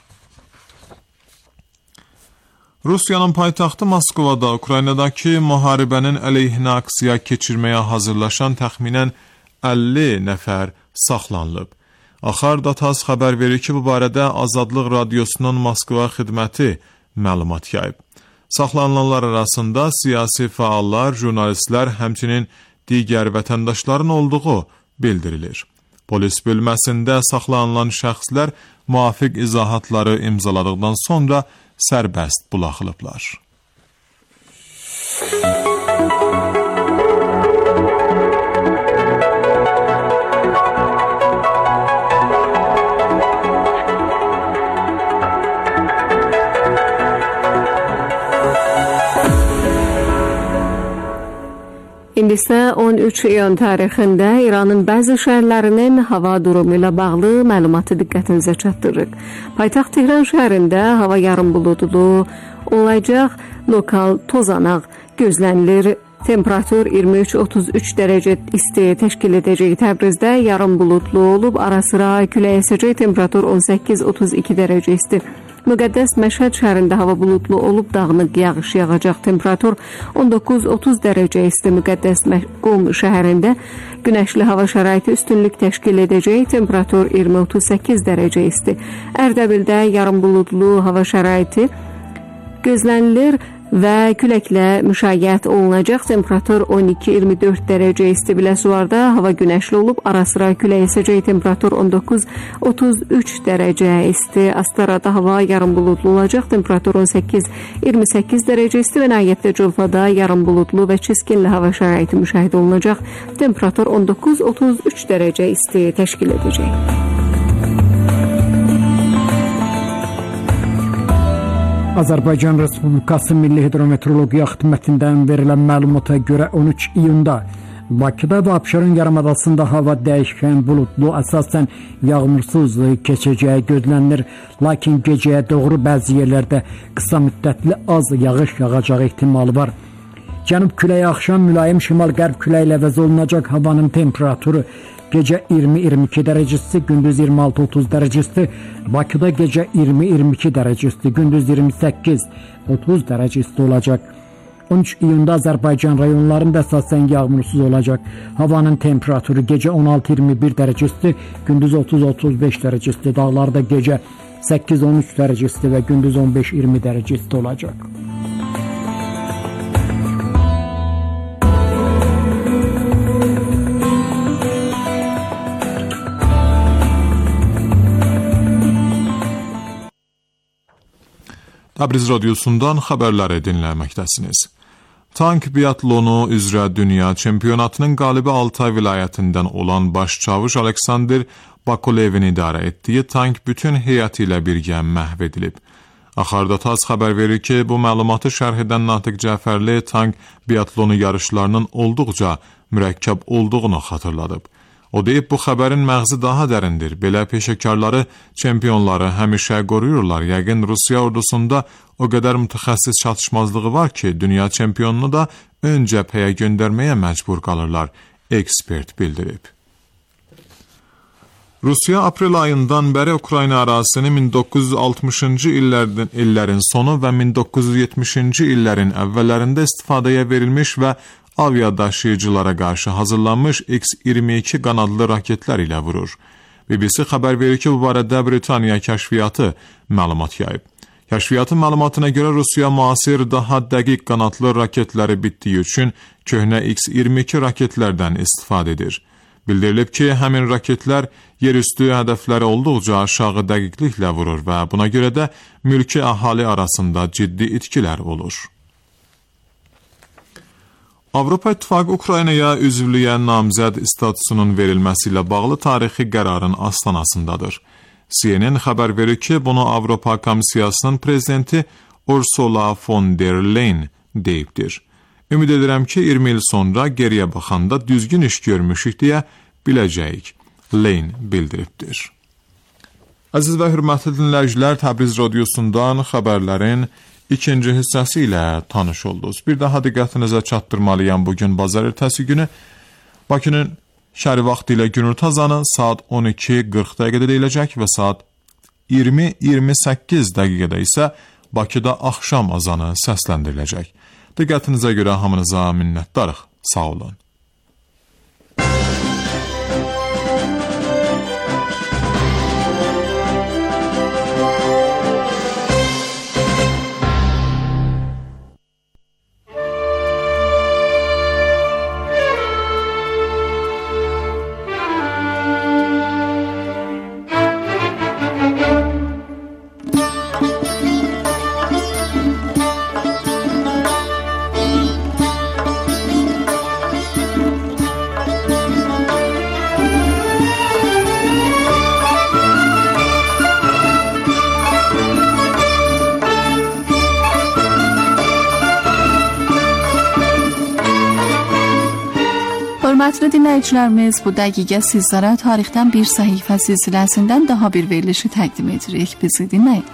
Rusiyanın paytaxtı Moskvada Ukraynadakı müharibənin əleyhinə aksiya keçirməyə hazırlaşan təxminən 50 nəfər saxlanılıb. Axarda TASS xəbər verir ki, bu barədə Azadlıq Radiosunun Moskva xidməti məlumat yayıb. Saxlanılanlar arasında siyasi fəallar, jurnalistlər, həmçinin digər vətəndaşların olduğu bildirilir. Polis bölməsində saxlanılan şəxslər müvafiq izahatları imzaladıqdan sonra sərbəst buraxılıblar. İndi isə 13 iyun tarixində İranın bəzi şəhərlərinin hava durumu ilə bağlı məlumatı diqqətinizə çatdırırıq. Paytaxt Tehran şəhərində hava yarım buludlu olacaq, lokal tozanaq gözlənilir. Temperatur 23-33 dərəcə isti təşkil edəcək. Təbrizdə yarım buludlu olub, ara-sıra külək əsəcək. Temperatur 18-32 dərəcə isti. Müqəddəs Məşhəd şəhərində hava buludlu olub, dağınıq yağış yağacaq. Temperatur 19-30 dərəcə isti. Müqəddəs Qum şəhərində günəşli hava şəraiti üstünlük təşkil edəcək. Temperatur 20-38 dərəcə isti. Ərdəbildə yarım buludlu hava şəraiti gözlənilir və küləklə müşayiət olunacaq. Temperatur 12-24 dərəcə isti. Biləsuvarda hava günəşli olub, ara-sıra külək əsəcək. Temperatur 19-33 dərəcə isti. Astarada hava yarım buludlu olacaq. Temperatur 18-28 dərəcə isti və nəhayətdə Culfada yarım buludlu və çiskinli hava şəraiti müşahidə olunacaq. Temperatur 19-33 dərəcə isti təşkil edəcək. Azərbaycan Respublikası Milli Hidrometeorologiya Xidmətindən verilən məlumata görə 13 iyunda Bakıda və Abşeron yarımadasında hava dəyişkən buludlu, əsasən yağmursuz keçəcəyi gözlənilir. Lakin gecəyə doğru bəzi yerlərdə qısa müddətli az yağış yağacağı ehtimalı var. Cənub küləyi axşam mülayim şimal-qərb küləyi ilə əvəz olunacaq. Havanın temperaturu gecə 20-22 dərəcə isti, gündüz 26-30 dərəcə isti. Bakıda gecə 20-22 dərəcə isti, gündüz 28-30 dərəcə isti olacaq. 13 iyunda Azərbaycan rayonlarında əsasən yağmursuz olacaq. Havanın temperaturu gecə 16-21 dərəcə isti, gündüz 30-35 dərəcə isti. Dağlarda gecə 8-13 dərəcə isti və gündüz 15-20 dərəcə isti olacaq. Təbriz radiosundan xəbərləri dinləməkdəsiniz. Tank biatlonu üzrə dünya çempionatının qalibi Altay vilayətindən olan başçavuş Aleksandr Bakulevin idarə etdiyi tank bütün heyəti ilə birgə məhv edilib. Axarda TASS xəbər verir ki, bu məlumatı şərh edən Natiq Cəfərli tank biatlonu yarışlarının olduqca mürəkkəb olduğunu xatırladıb. O deyib, bu xəbərin məğzi daha dərindir. Belə peşəkarları, çempionları həmişə qoruyurlar. Yəqin Rusiya ordusunda o qədər mütəxəssis çatışmazlığı var ki, dünya çempionunu da ön cəbhəyə göndərməyə məcbur qalırlar, ekspert bildirib. Rusiya aprel ayından bəri Ukrayna ərazisini 1960-cı illərin sonu və 1970-ci illərin əvvəllərində istifadəyə verilmiş və aviadaşıyıcılara qarşı hazırlanmış X-22 qanadlı raketlər ilə vurur. BBC xəbər verir ki, bu barədə Britaniya kəşfiyyatı məlumat yayıb. Kəşfiyyatın məlumatına görə Rusiya müasir daha dəqiq qanadlı raketləri bitdiyi üçün köhnə X-22 raketlərdən istifadə edir. Bildirilib ki, həmin raketlər yerüstü hədəfləri olduqca aşağı dəqiqliklə vurur və buna görə də mülki əhali arasında ciddi itkilər olur. Avropa İttifaqı Ukraynaya üzvlüyə namzəd statusunun verilməsi ilə bağlı tarixi qərarın astanasındadır. CNN xəbər verir ki, bunu Avropa Komissiyasının prezidenti Ursula von der Leyen deyibdir. Ümid edirəm ki, 20 il sonra geriyə baxanda düzgün iş görmüşük deyə biləcəyik, Leyen bildiribdir. Əziz və hörmətli dinləyicilər, Təbriz radiosundan xəbərlərin ikinci hissəsi ilə tanış oldunuz. Bir daha diqqətinizə çatdırmalıyam, bugün bazar ertəsi günü Bakının şəhəri vaxtı ilə günorta azanı saat 12:40 dəqiqədə deyiləcək və saat 20:28 dəqiqədə isə Bakıda axşam azanı səsləndiriləcək. Diqqətinizə görə hamınıza minnətdarıq. Sağ olun. Hörmətli dinləyicilərimiz, bu dəqiqə sizlərə tarixdən bir səhifə silsiləsindən daha bir verilişi təqdim edirik. Bizi dinləyin.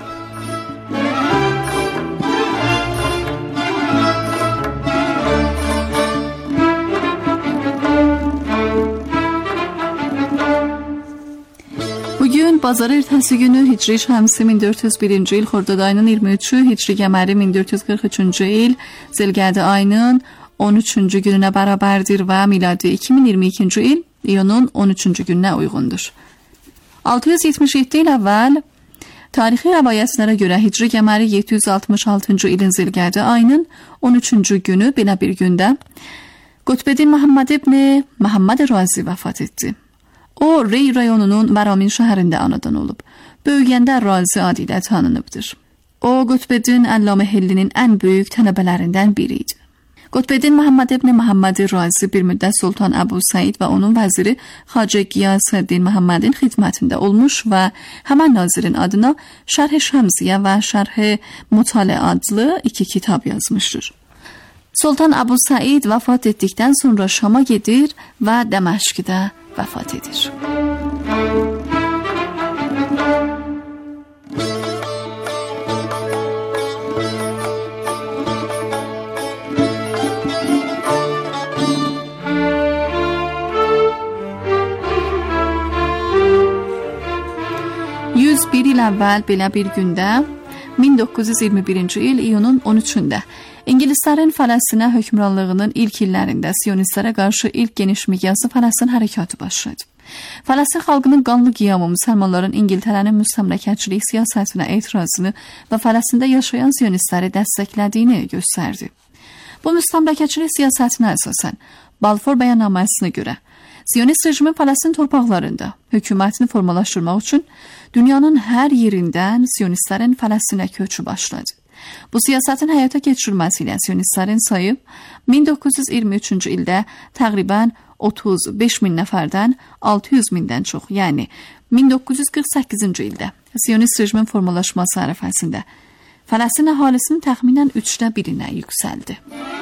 Bugün bazar ertəsi günü Hicri Şəmsi 1401-ci il Xordad ayının 23-ü, Hicri Qəməri 1443-cü il Zilqədə ayının 13-cü gününə bərabərdir və miladi 2022-ci il iyunun 13-cü gününə uyğundur. 677 il əvvəl tarixi rəvayətlərə görə Hicri Qəməri 766-cı ilin Zilqədə ayının 13-cü günü belə bir gündə Qutbeddin Məhəmməd ibn Məhəmməd Razi vəfat etdi. O, Rey rayonunun Məramin şəhərində anadan olub. Böyüyəndə Razi adı ilə tanınıbdır. O, Qutbeddin Əllaməhillinin ən böyük tələbələrindən biri idi. Qutbeddin Məhəmməd ibn Məhəmməd Razi bir müddət Sultan Əbu Səid və onun vəziri Xacə Qiyasəddin Məhəmmədin xidmətində olmuş və həmən nazirin adına Şərh-i Şəmsiyyə və Şərh-i Mutalə adlı 2 kitab yazmışdır. Sultan Əbu Səid vəfat etdikdən sonra Şama gedir və Dəməşqdə vəfat edir. Bir il əvvəl belə bir gündə 1921-ci il iyunun 13-də İngilislərin Fələstinə hökmranlığının ilk illərində Siyonistlərə qarşı ilk geniş miqyaslı Fələstin hərəkatı başladı. Fələstin xalqının qanlı qiyamı müsəlmanların İngiltərənin müstəmləkəçilik siyasətinə etirazını və Fələstində yaşayan Siyonistləri dəstəklədiyini göstərdi. Bu müstəmləkəçilik siyasətinə əsasən Balfour bəyannaməsinə görə Siyonist rejimin Fələstin torpaqlarında hökumətini formalaşdırmaq üçün dünyanın hər yerindən Siyonistlərin Fələstinə köçü başladı. Bu siyasətin həyata keçirilməsi ilə Siyonistlərin sayı 1923-cü ildə təqribən 35 min nəfərdən 600 mindən çox, yəni 1948-ci ildə Siyonist rejimin formalaşması ərəfəsində Fələstin əhalisinin təxminən 3də 1-nə yüksəldi.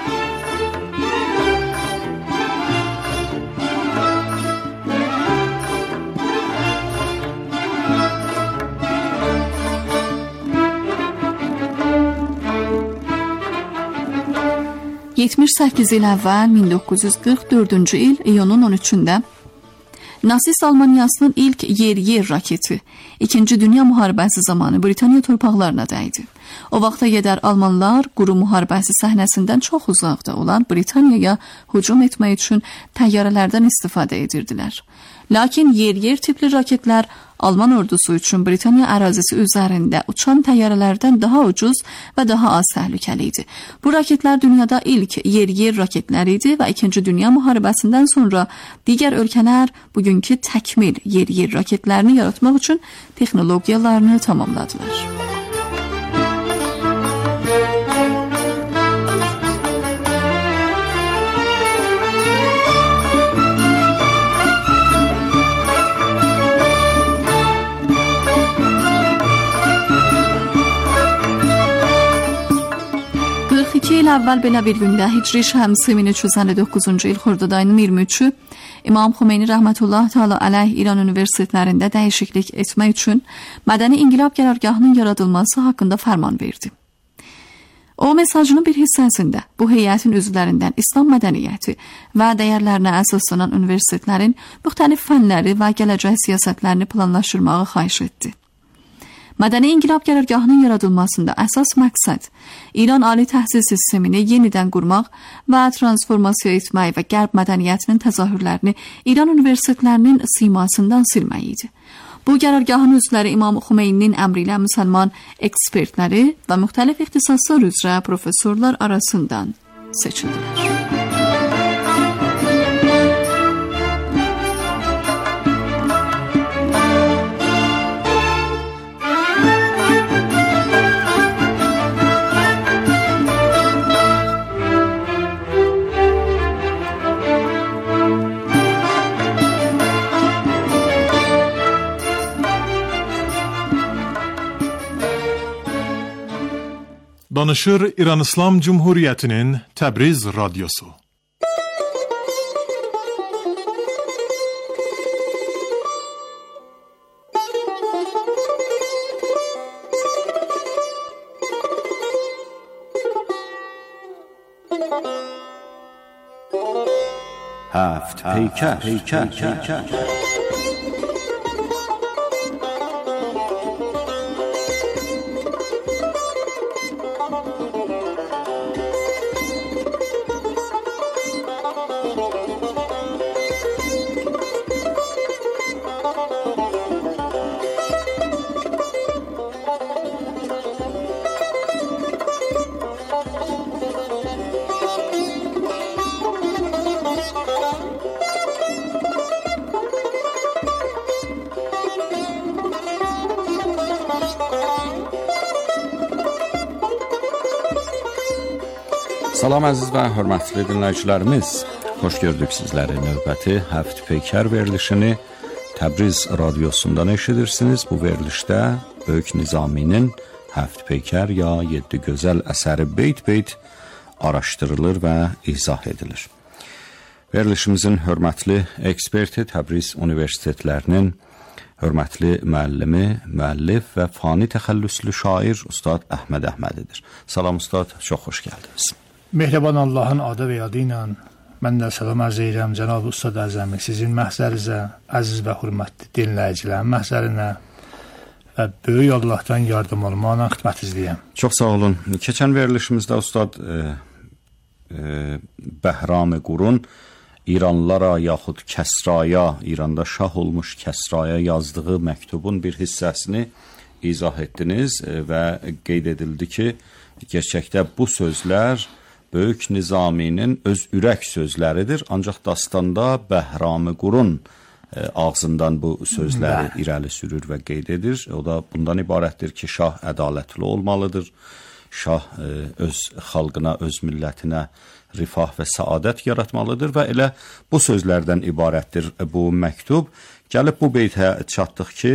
...78 il əvvəl 1944-cü il iyunun 13-də Nasist Almaniyasının ilk yer-yer raketi 2-ci Dünya müharibəsi zamanı Britaniya torpaqlarına dəydi. O vaxta qədər Almanlar quru müharibəsi səhnəsindən çox uzaqda olan Britaniyaya hücum etmək üçün təyyarələrdən istifadə edirdilər. Lakin yer-yer tipli raketlər Alman ordusu üçün Britaniya ərazisi üzərində uçan təyyarələrdən daha ucuz və daha az təhlükəli idi. Bu raketlər dünyada ilk yer-yer raketlər idi və 2-ci Dünya müharibəsindən sonra digər ölkələr bugünkü təkmil yer-yer raketlərini yaratmaq üçün texnologiyalarını tamamladılar. İl əvvəl belə bir gündə Hicri Şəmsi 1359-cu il Xordad ayının 23-ü İmam Xomeyni rəhmətullah təala əleyh İran universitetlərində dəyişiklik etmək üçün mədəni inqilab qərargahının yaradılması haqqında fərman verdi. O mesajının bir hissəsində bu heyətin üzvlərindən İslam mədəniyyəti və dəyərlərinə əsaslanan universitetlərin müxtəlif fənləri və gələcək siyasətlərini planlaşdırmağı xahiş etdi. Mədəni inqilab qərargahının yaradılmasında əsas məqsəd İran ali təhsil sistemini yenidən qurmaq və transformasiya etmək və qərb mədəniyyətinin təzahürlərini İran universitetlərinin simasından silmək idi. Bu qərargahın üzvləri İmam Xumeyninin əmri ilə müsəlman ekspertləri və müxtəlif ixtisaslar üzrə professorlar arasından seçildilər. Danışır İran İslam Cumhuriyyətinin Təbriz Radyosu. هفت پیکر. Salam əziz və hörmətli dinləyicilərimiz. Xoş gördük sizləri. Növbəti Həft Peykər verilişini Təbriz radiosundan eşidirsiniz. Bu verilişdə Böyük Nizaminin Həft Peykər ya 7 gözəl əsəri beyt-beyt araşdırılır və izah edilir. Verilişimizin hörmətli eksperti Təbriz Universitetlərinin hörmətli müəllimi, müəllif və fani təxəllüslü şair Ustad Əhməd Əhmədidir. Salam Ustad, çox xoş gəldiniz. Mehriban Allahın adı və adı ilə mən də salam arz edirəm Cənab Ustad Əzəmi, sizin məhzərinizə, əziz və hörmətli dinləyicilərin məhzərinə və böyük Allahdan yardım olmaqla xidmətinizdəyəm. Çox sağ olun. Keçən verilişimizdə Ustad Bəhram-ı Qurun İranlılara yaxud Kəsraya, İranda şah olmuş Kəsraya yazdığı məktubun bir hissəsini izah etdiniz və qeyd edildi ki, gerçəkdə bu sözlər Böyük Nizaminin öz ürək sözləridir, ancaq dastanda Bəhram-ı Qurun ağzından bu sözləri irəli sürür və qeyd edir. O da bundan ibarətdir ki, şah ədalətli olmalıdır, şah öz xalqına, öz millətinə rifah və səadət yaratmalıdır və elə bu sözlərdən ibarətdir bu məktub. Gəlib bu beytə çatdıq ki,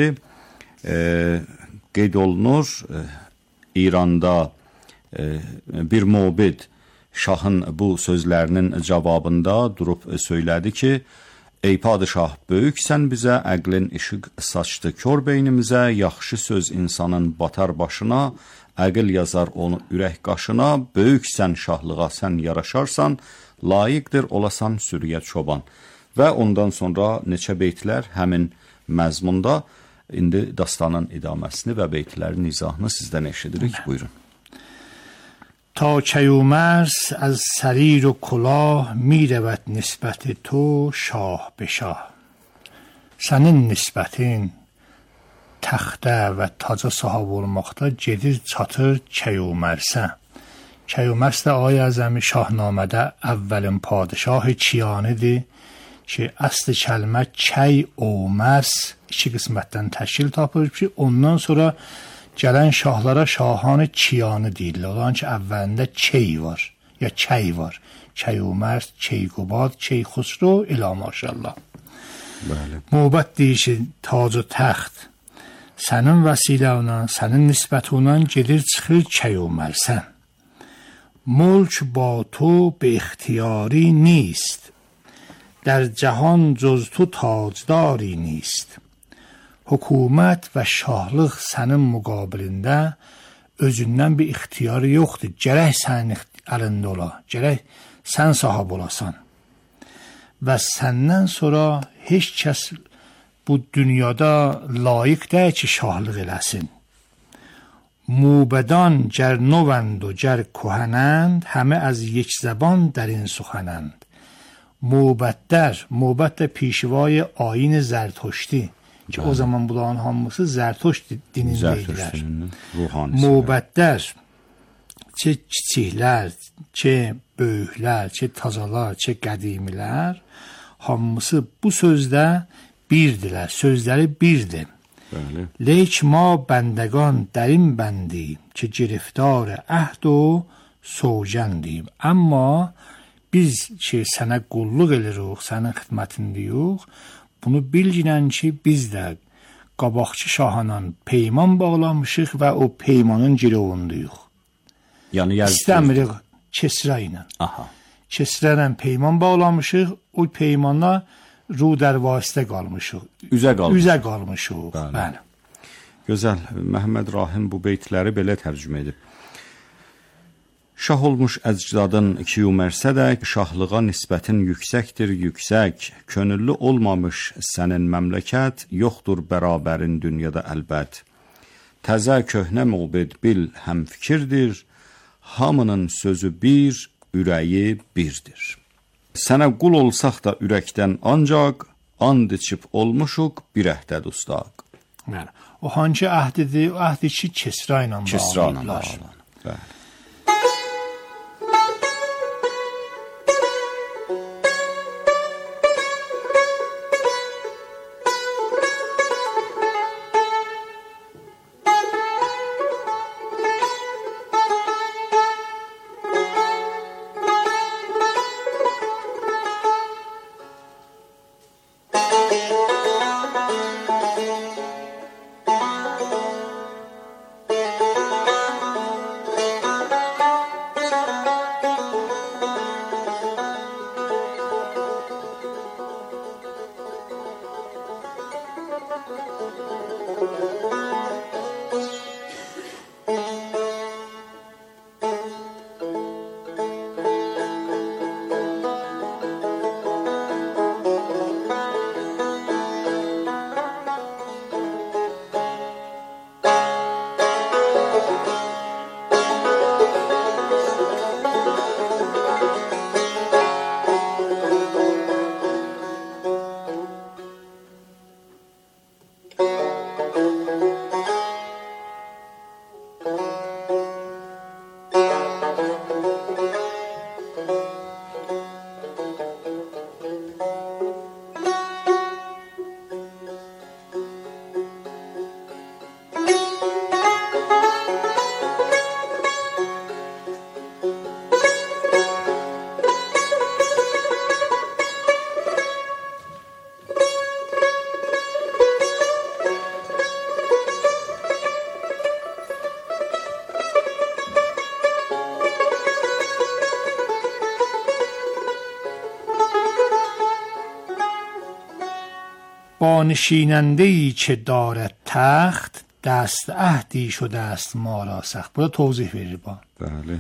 qeyd olunur, İranda bir mobid şahın bu sözlərinin cavabında durub söylədi ki, ey padişah, böyüksən bizə, əqlin işıq saçdı kör beynimizə, yaxşı söz insanın batar başına, əql yazar onu ürək qaşına, böyüksən şahlığa sən yaraşarsan, layiqdir olasan sürüyə çoban. Və ondan sonra neçə beytlər həmin məzmunda, indi dastanın idaməsini və beytlərin izahını sizdən eşidirik, buyurun. تا کیومرث از سریر و کلاه می رود نسبت تو شاه به شاه Sənin nisbətin təxtə və taca sahib olmaqda gedir çatır Keyumərsə. Keyumərsə də Ay Əzəmi Şahnamədə əvvəlin padişahı Çiyanidir ki, əsli kəlmə Key-o-mərs iki qismətdən təşkil tapır ki, ondan sonra gələn şahlara şahanı Çiyani deyirlər. Olan ki, əvvəlində Key var, ya Key var. Keyumərd, Keyqubad, Keyxusro, ilə maşallah. Mubət deyir ki, tac و təxt sənin vəsiləvlə, sənin nisbətunla gedir çıxır Keyumərsə. ملک با تو به اختیاری نیست در جهان جز تو تاجداری نیست Hökumət və şahlıq sənin müqabilində özündən bir ixtiyarı yoxdur. Gərək sənin əlində ola, gərək sən sahib olasan. Və səndən sonra heç kəs bu dünyada layiq deyil ki, şahlıq eləsin. موبدان گر نوند و گر کهنند همه از یک زبان در این سخنند. موبد پیشوای آیین زرتشتی که o zaman bunların hamısı Zərtoşt dinindəyilər. Mubədlər, çə kiçiklər, çə böyüklər, çə tazalar, çə qədimilər, hamısı bu sözdə birdirlər, sözləri birdir. Leyk ma bəndəgan dərin bəndiyim ki, giriftar əhd o sovcəndiyim. Amma biz ki, sənə qulluq edirik, sənin xidmətindəyik, bunu bilginən ki, biz də qabaqçı şahla peyman bağlamışıq və o peymanın girovunduyuq. Yəni, İstəmirik Kesra ilə. Kesra ilə peyman bağlamışıq, o peymanla ru dər vasitə qalmışıq. Üzə qalmışıq. Bəli. Gözəl. Məhəmməd Rahim bu beytləri belə tərcümə edib. Şah olmuş əcdadın kiyumərsə şahlığa nisbətin yüksəkdir, yüksək. Könüllü olmamış sənin məmləkət, yoxdur bərabərin dünyada əlbət. Təzə köhnə mubid bil həm fikirdir, hamının sözü bir, ürəyi birdir. Sənə qul olsaq da ürəkdən ancaq, and içib olmuşuq bir əhdə dustaq. O hangi əhdidir? O əhdi ki, Kisra ilə bağlıdırlar. Bəli. با نشیننده‌ای که دارد تخت دست عهدی شده است ما را سخت. burada توضیح verir bu. Bəli.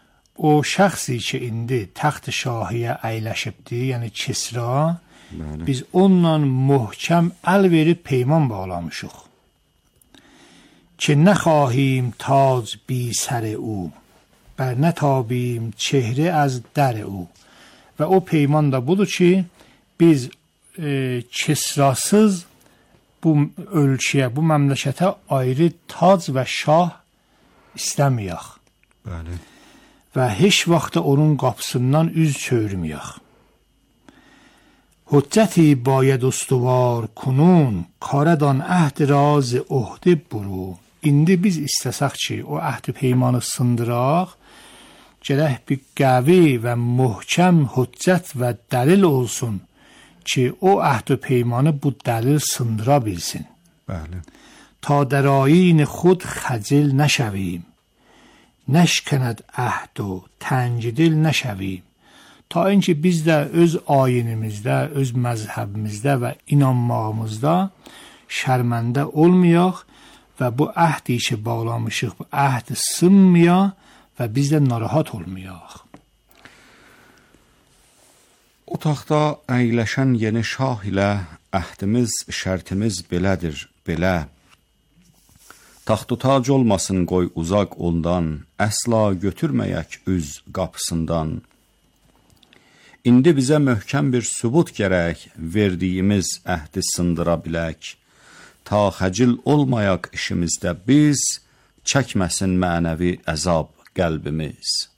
O şəxsi ki indi taxt şahiyə əyləşibdi, yəni Kisra, Bəli. biz onunla möhkəm əl verib peyman bağlamışıq. Ki nəxahim tac bi sər او bər nətabim çehre az در او. Və o peyman da budur ki biz Kisrasız bu ölkəyə, bu məmləkətə ayrı tac və şah istəməyək. Bəli. Və heç vaxt onun qapısından üz çevirməyək. Hüccəti bayəd ustuvar kunun, karadan əhd raz uhdi buru. İndi biz istəsək ki, o əhd peymanı sındıraq, gərək bir qəvi və möhkəm hüccət və dəlil olsun ki, o əhd peymanı bu dəlil sındıra bilsin. Bəli. تا در آیین خود خجل نشویم نشکند عهد و تنگ دل نشویم تا اینکه biz də öz ayinimizdə, öz məzhəbimizdə və inanmağımızda şərməndə olmayaq və bu əhdi ki bağlamışıq, bu əhd sınmaya və biz də narahat olmayaq. O taxta əyləşən yeni şah ilə əhdimiz, şərtimiz belədir, belə. Taxtu tac olmasın qoy uzaq ondan, əsla götürməyək üz qapısından. İndi bizə möhkəm bir sübut gərək, verdiyimiz əhdi sındıra bilək. Ta xəcil olmayaq işimizdə biz, çəkməsin mənəvi əzab qəlbimiz.